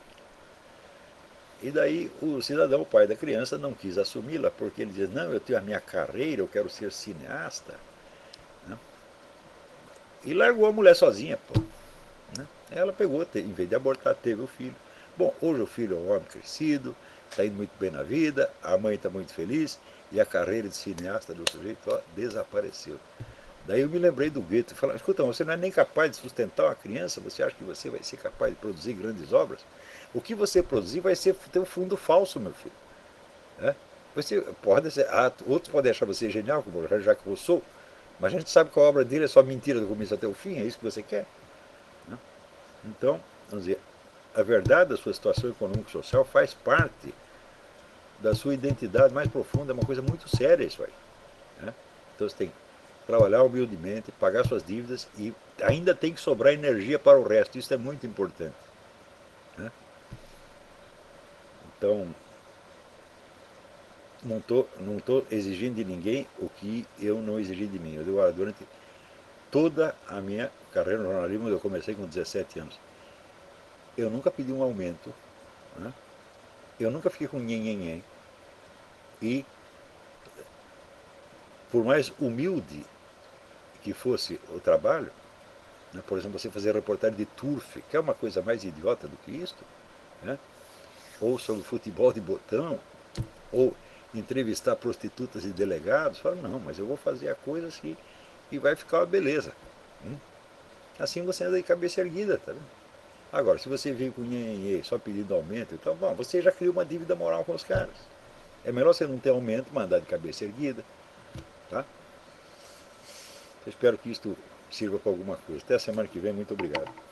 S1: E daí o cidadão, o pai da criança, não quis assumi-la porque ele diz, não, eu tenho a minha carreira, eu quero ser cineasta. Né? E largou a mulher sozinha. Pô. Né? Ela pegou, em vez de abortar, teve o filho. Bom, hoje o filho é um homem crescido, está indo muito bem na vida, a mãe está muito feliz e a carreira de cineasta do sujeito ó, desapareceu. Daí eu me lembrei do Goethe e falei, escuta, você não é nem capaz de sustentar uma criança, você acha que você vai ser capaz de produzir grandes obras? O que você produzir vai ser ter um fundo falso, meu filho. É? Você pode ser, ah, outros podem achar você genial, como já que eu sou, mas a gente sabe que a obra dele é só mentira do começo até o fim, é isso que você quer. Né? Então, vamos dizer, a verdade da sua situação econômico-social faz parte da sua identidade mais profunda, é uma coisa muito séria isso aí. Né? Então você tem que trabalhar humildemente, pagar suas dívidas e ainda tem que sobrar energia para o resto, isso é muito importante. Né? Então, não estou não tô exigindo de ninguém o que eu não exigi de mim. Eu digo, durante toda a minha carreira no jornalismo, eu comecei com dezessete anos, eu nunca pedi um aumento, né? Eu nunca fiquei com nhenhenhen. E, por mais humilde que fosse o trabalho, né? Por exemplo, você fazer reportagem de turf, que é uma coisa mais idiota do que isto, né? Ou sobre futebol de botão, ou entrevistar prostitutas e delegados, fala, não, mas eu vou fazer a coisa assim e vai ficar uma beleza. Hum? Assim você anda de cabeça erguida, tá vendo? Agora, se você vem com nhenhenhê, só pedindo aumento, então, bom, você já criou uma dívida moral com os caras. É melhor você não ter aumento, mandar de cabeça erguida, tá? Eu espero que isto sirva para alguma coisa. Até a semana que vem, muito obrigado.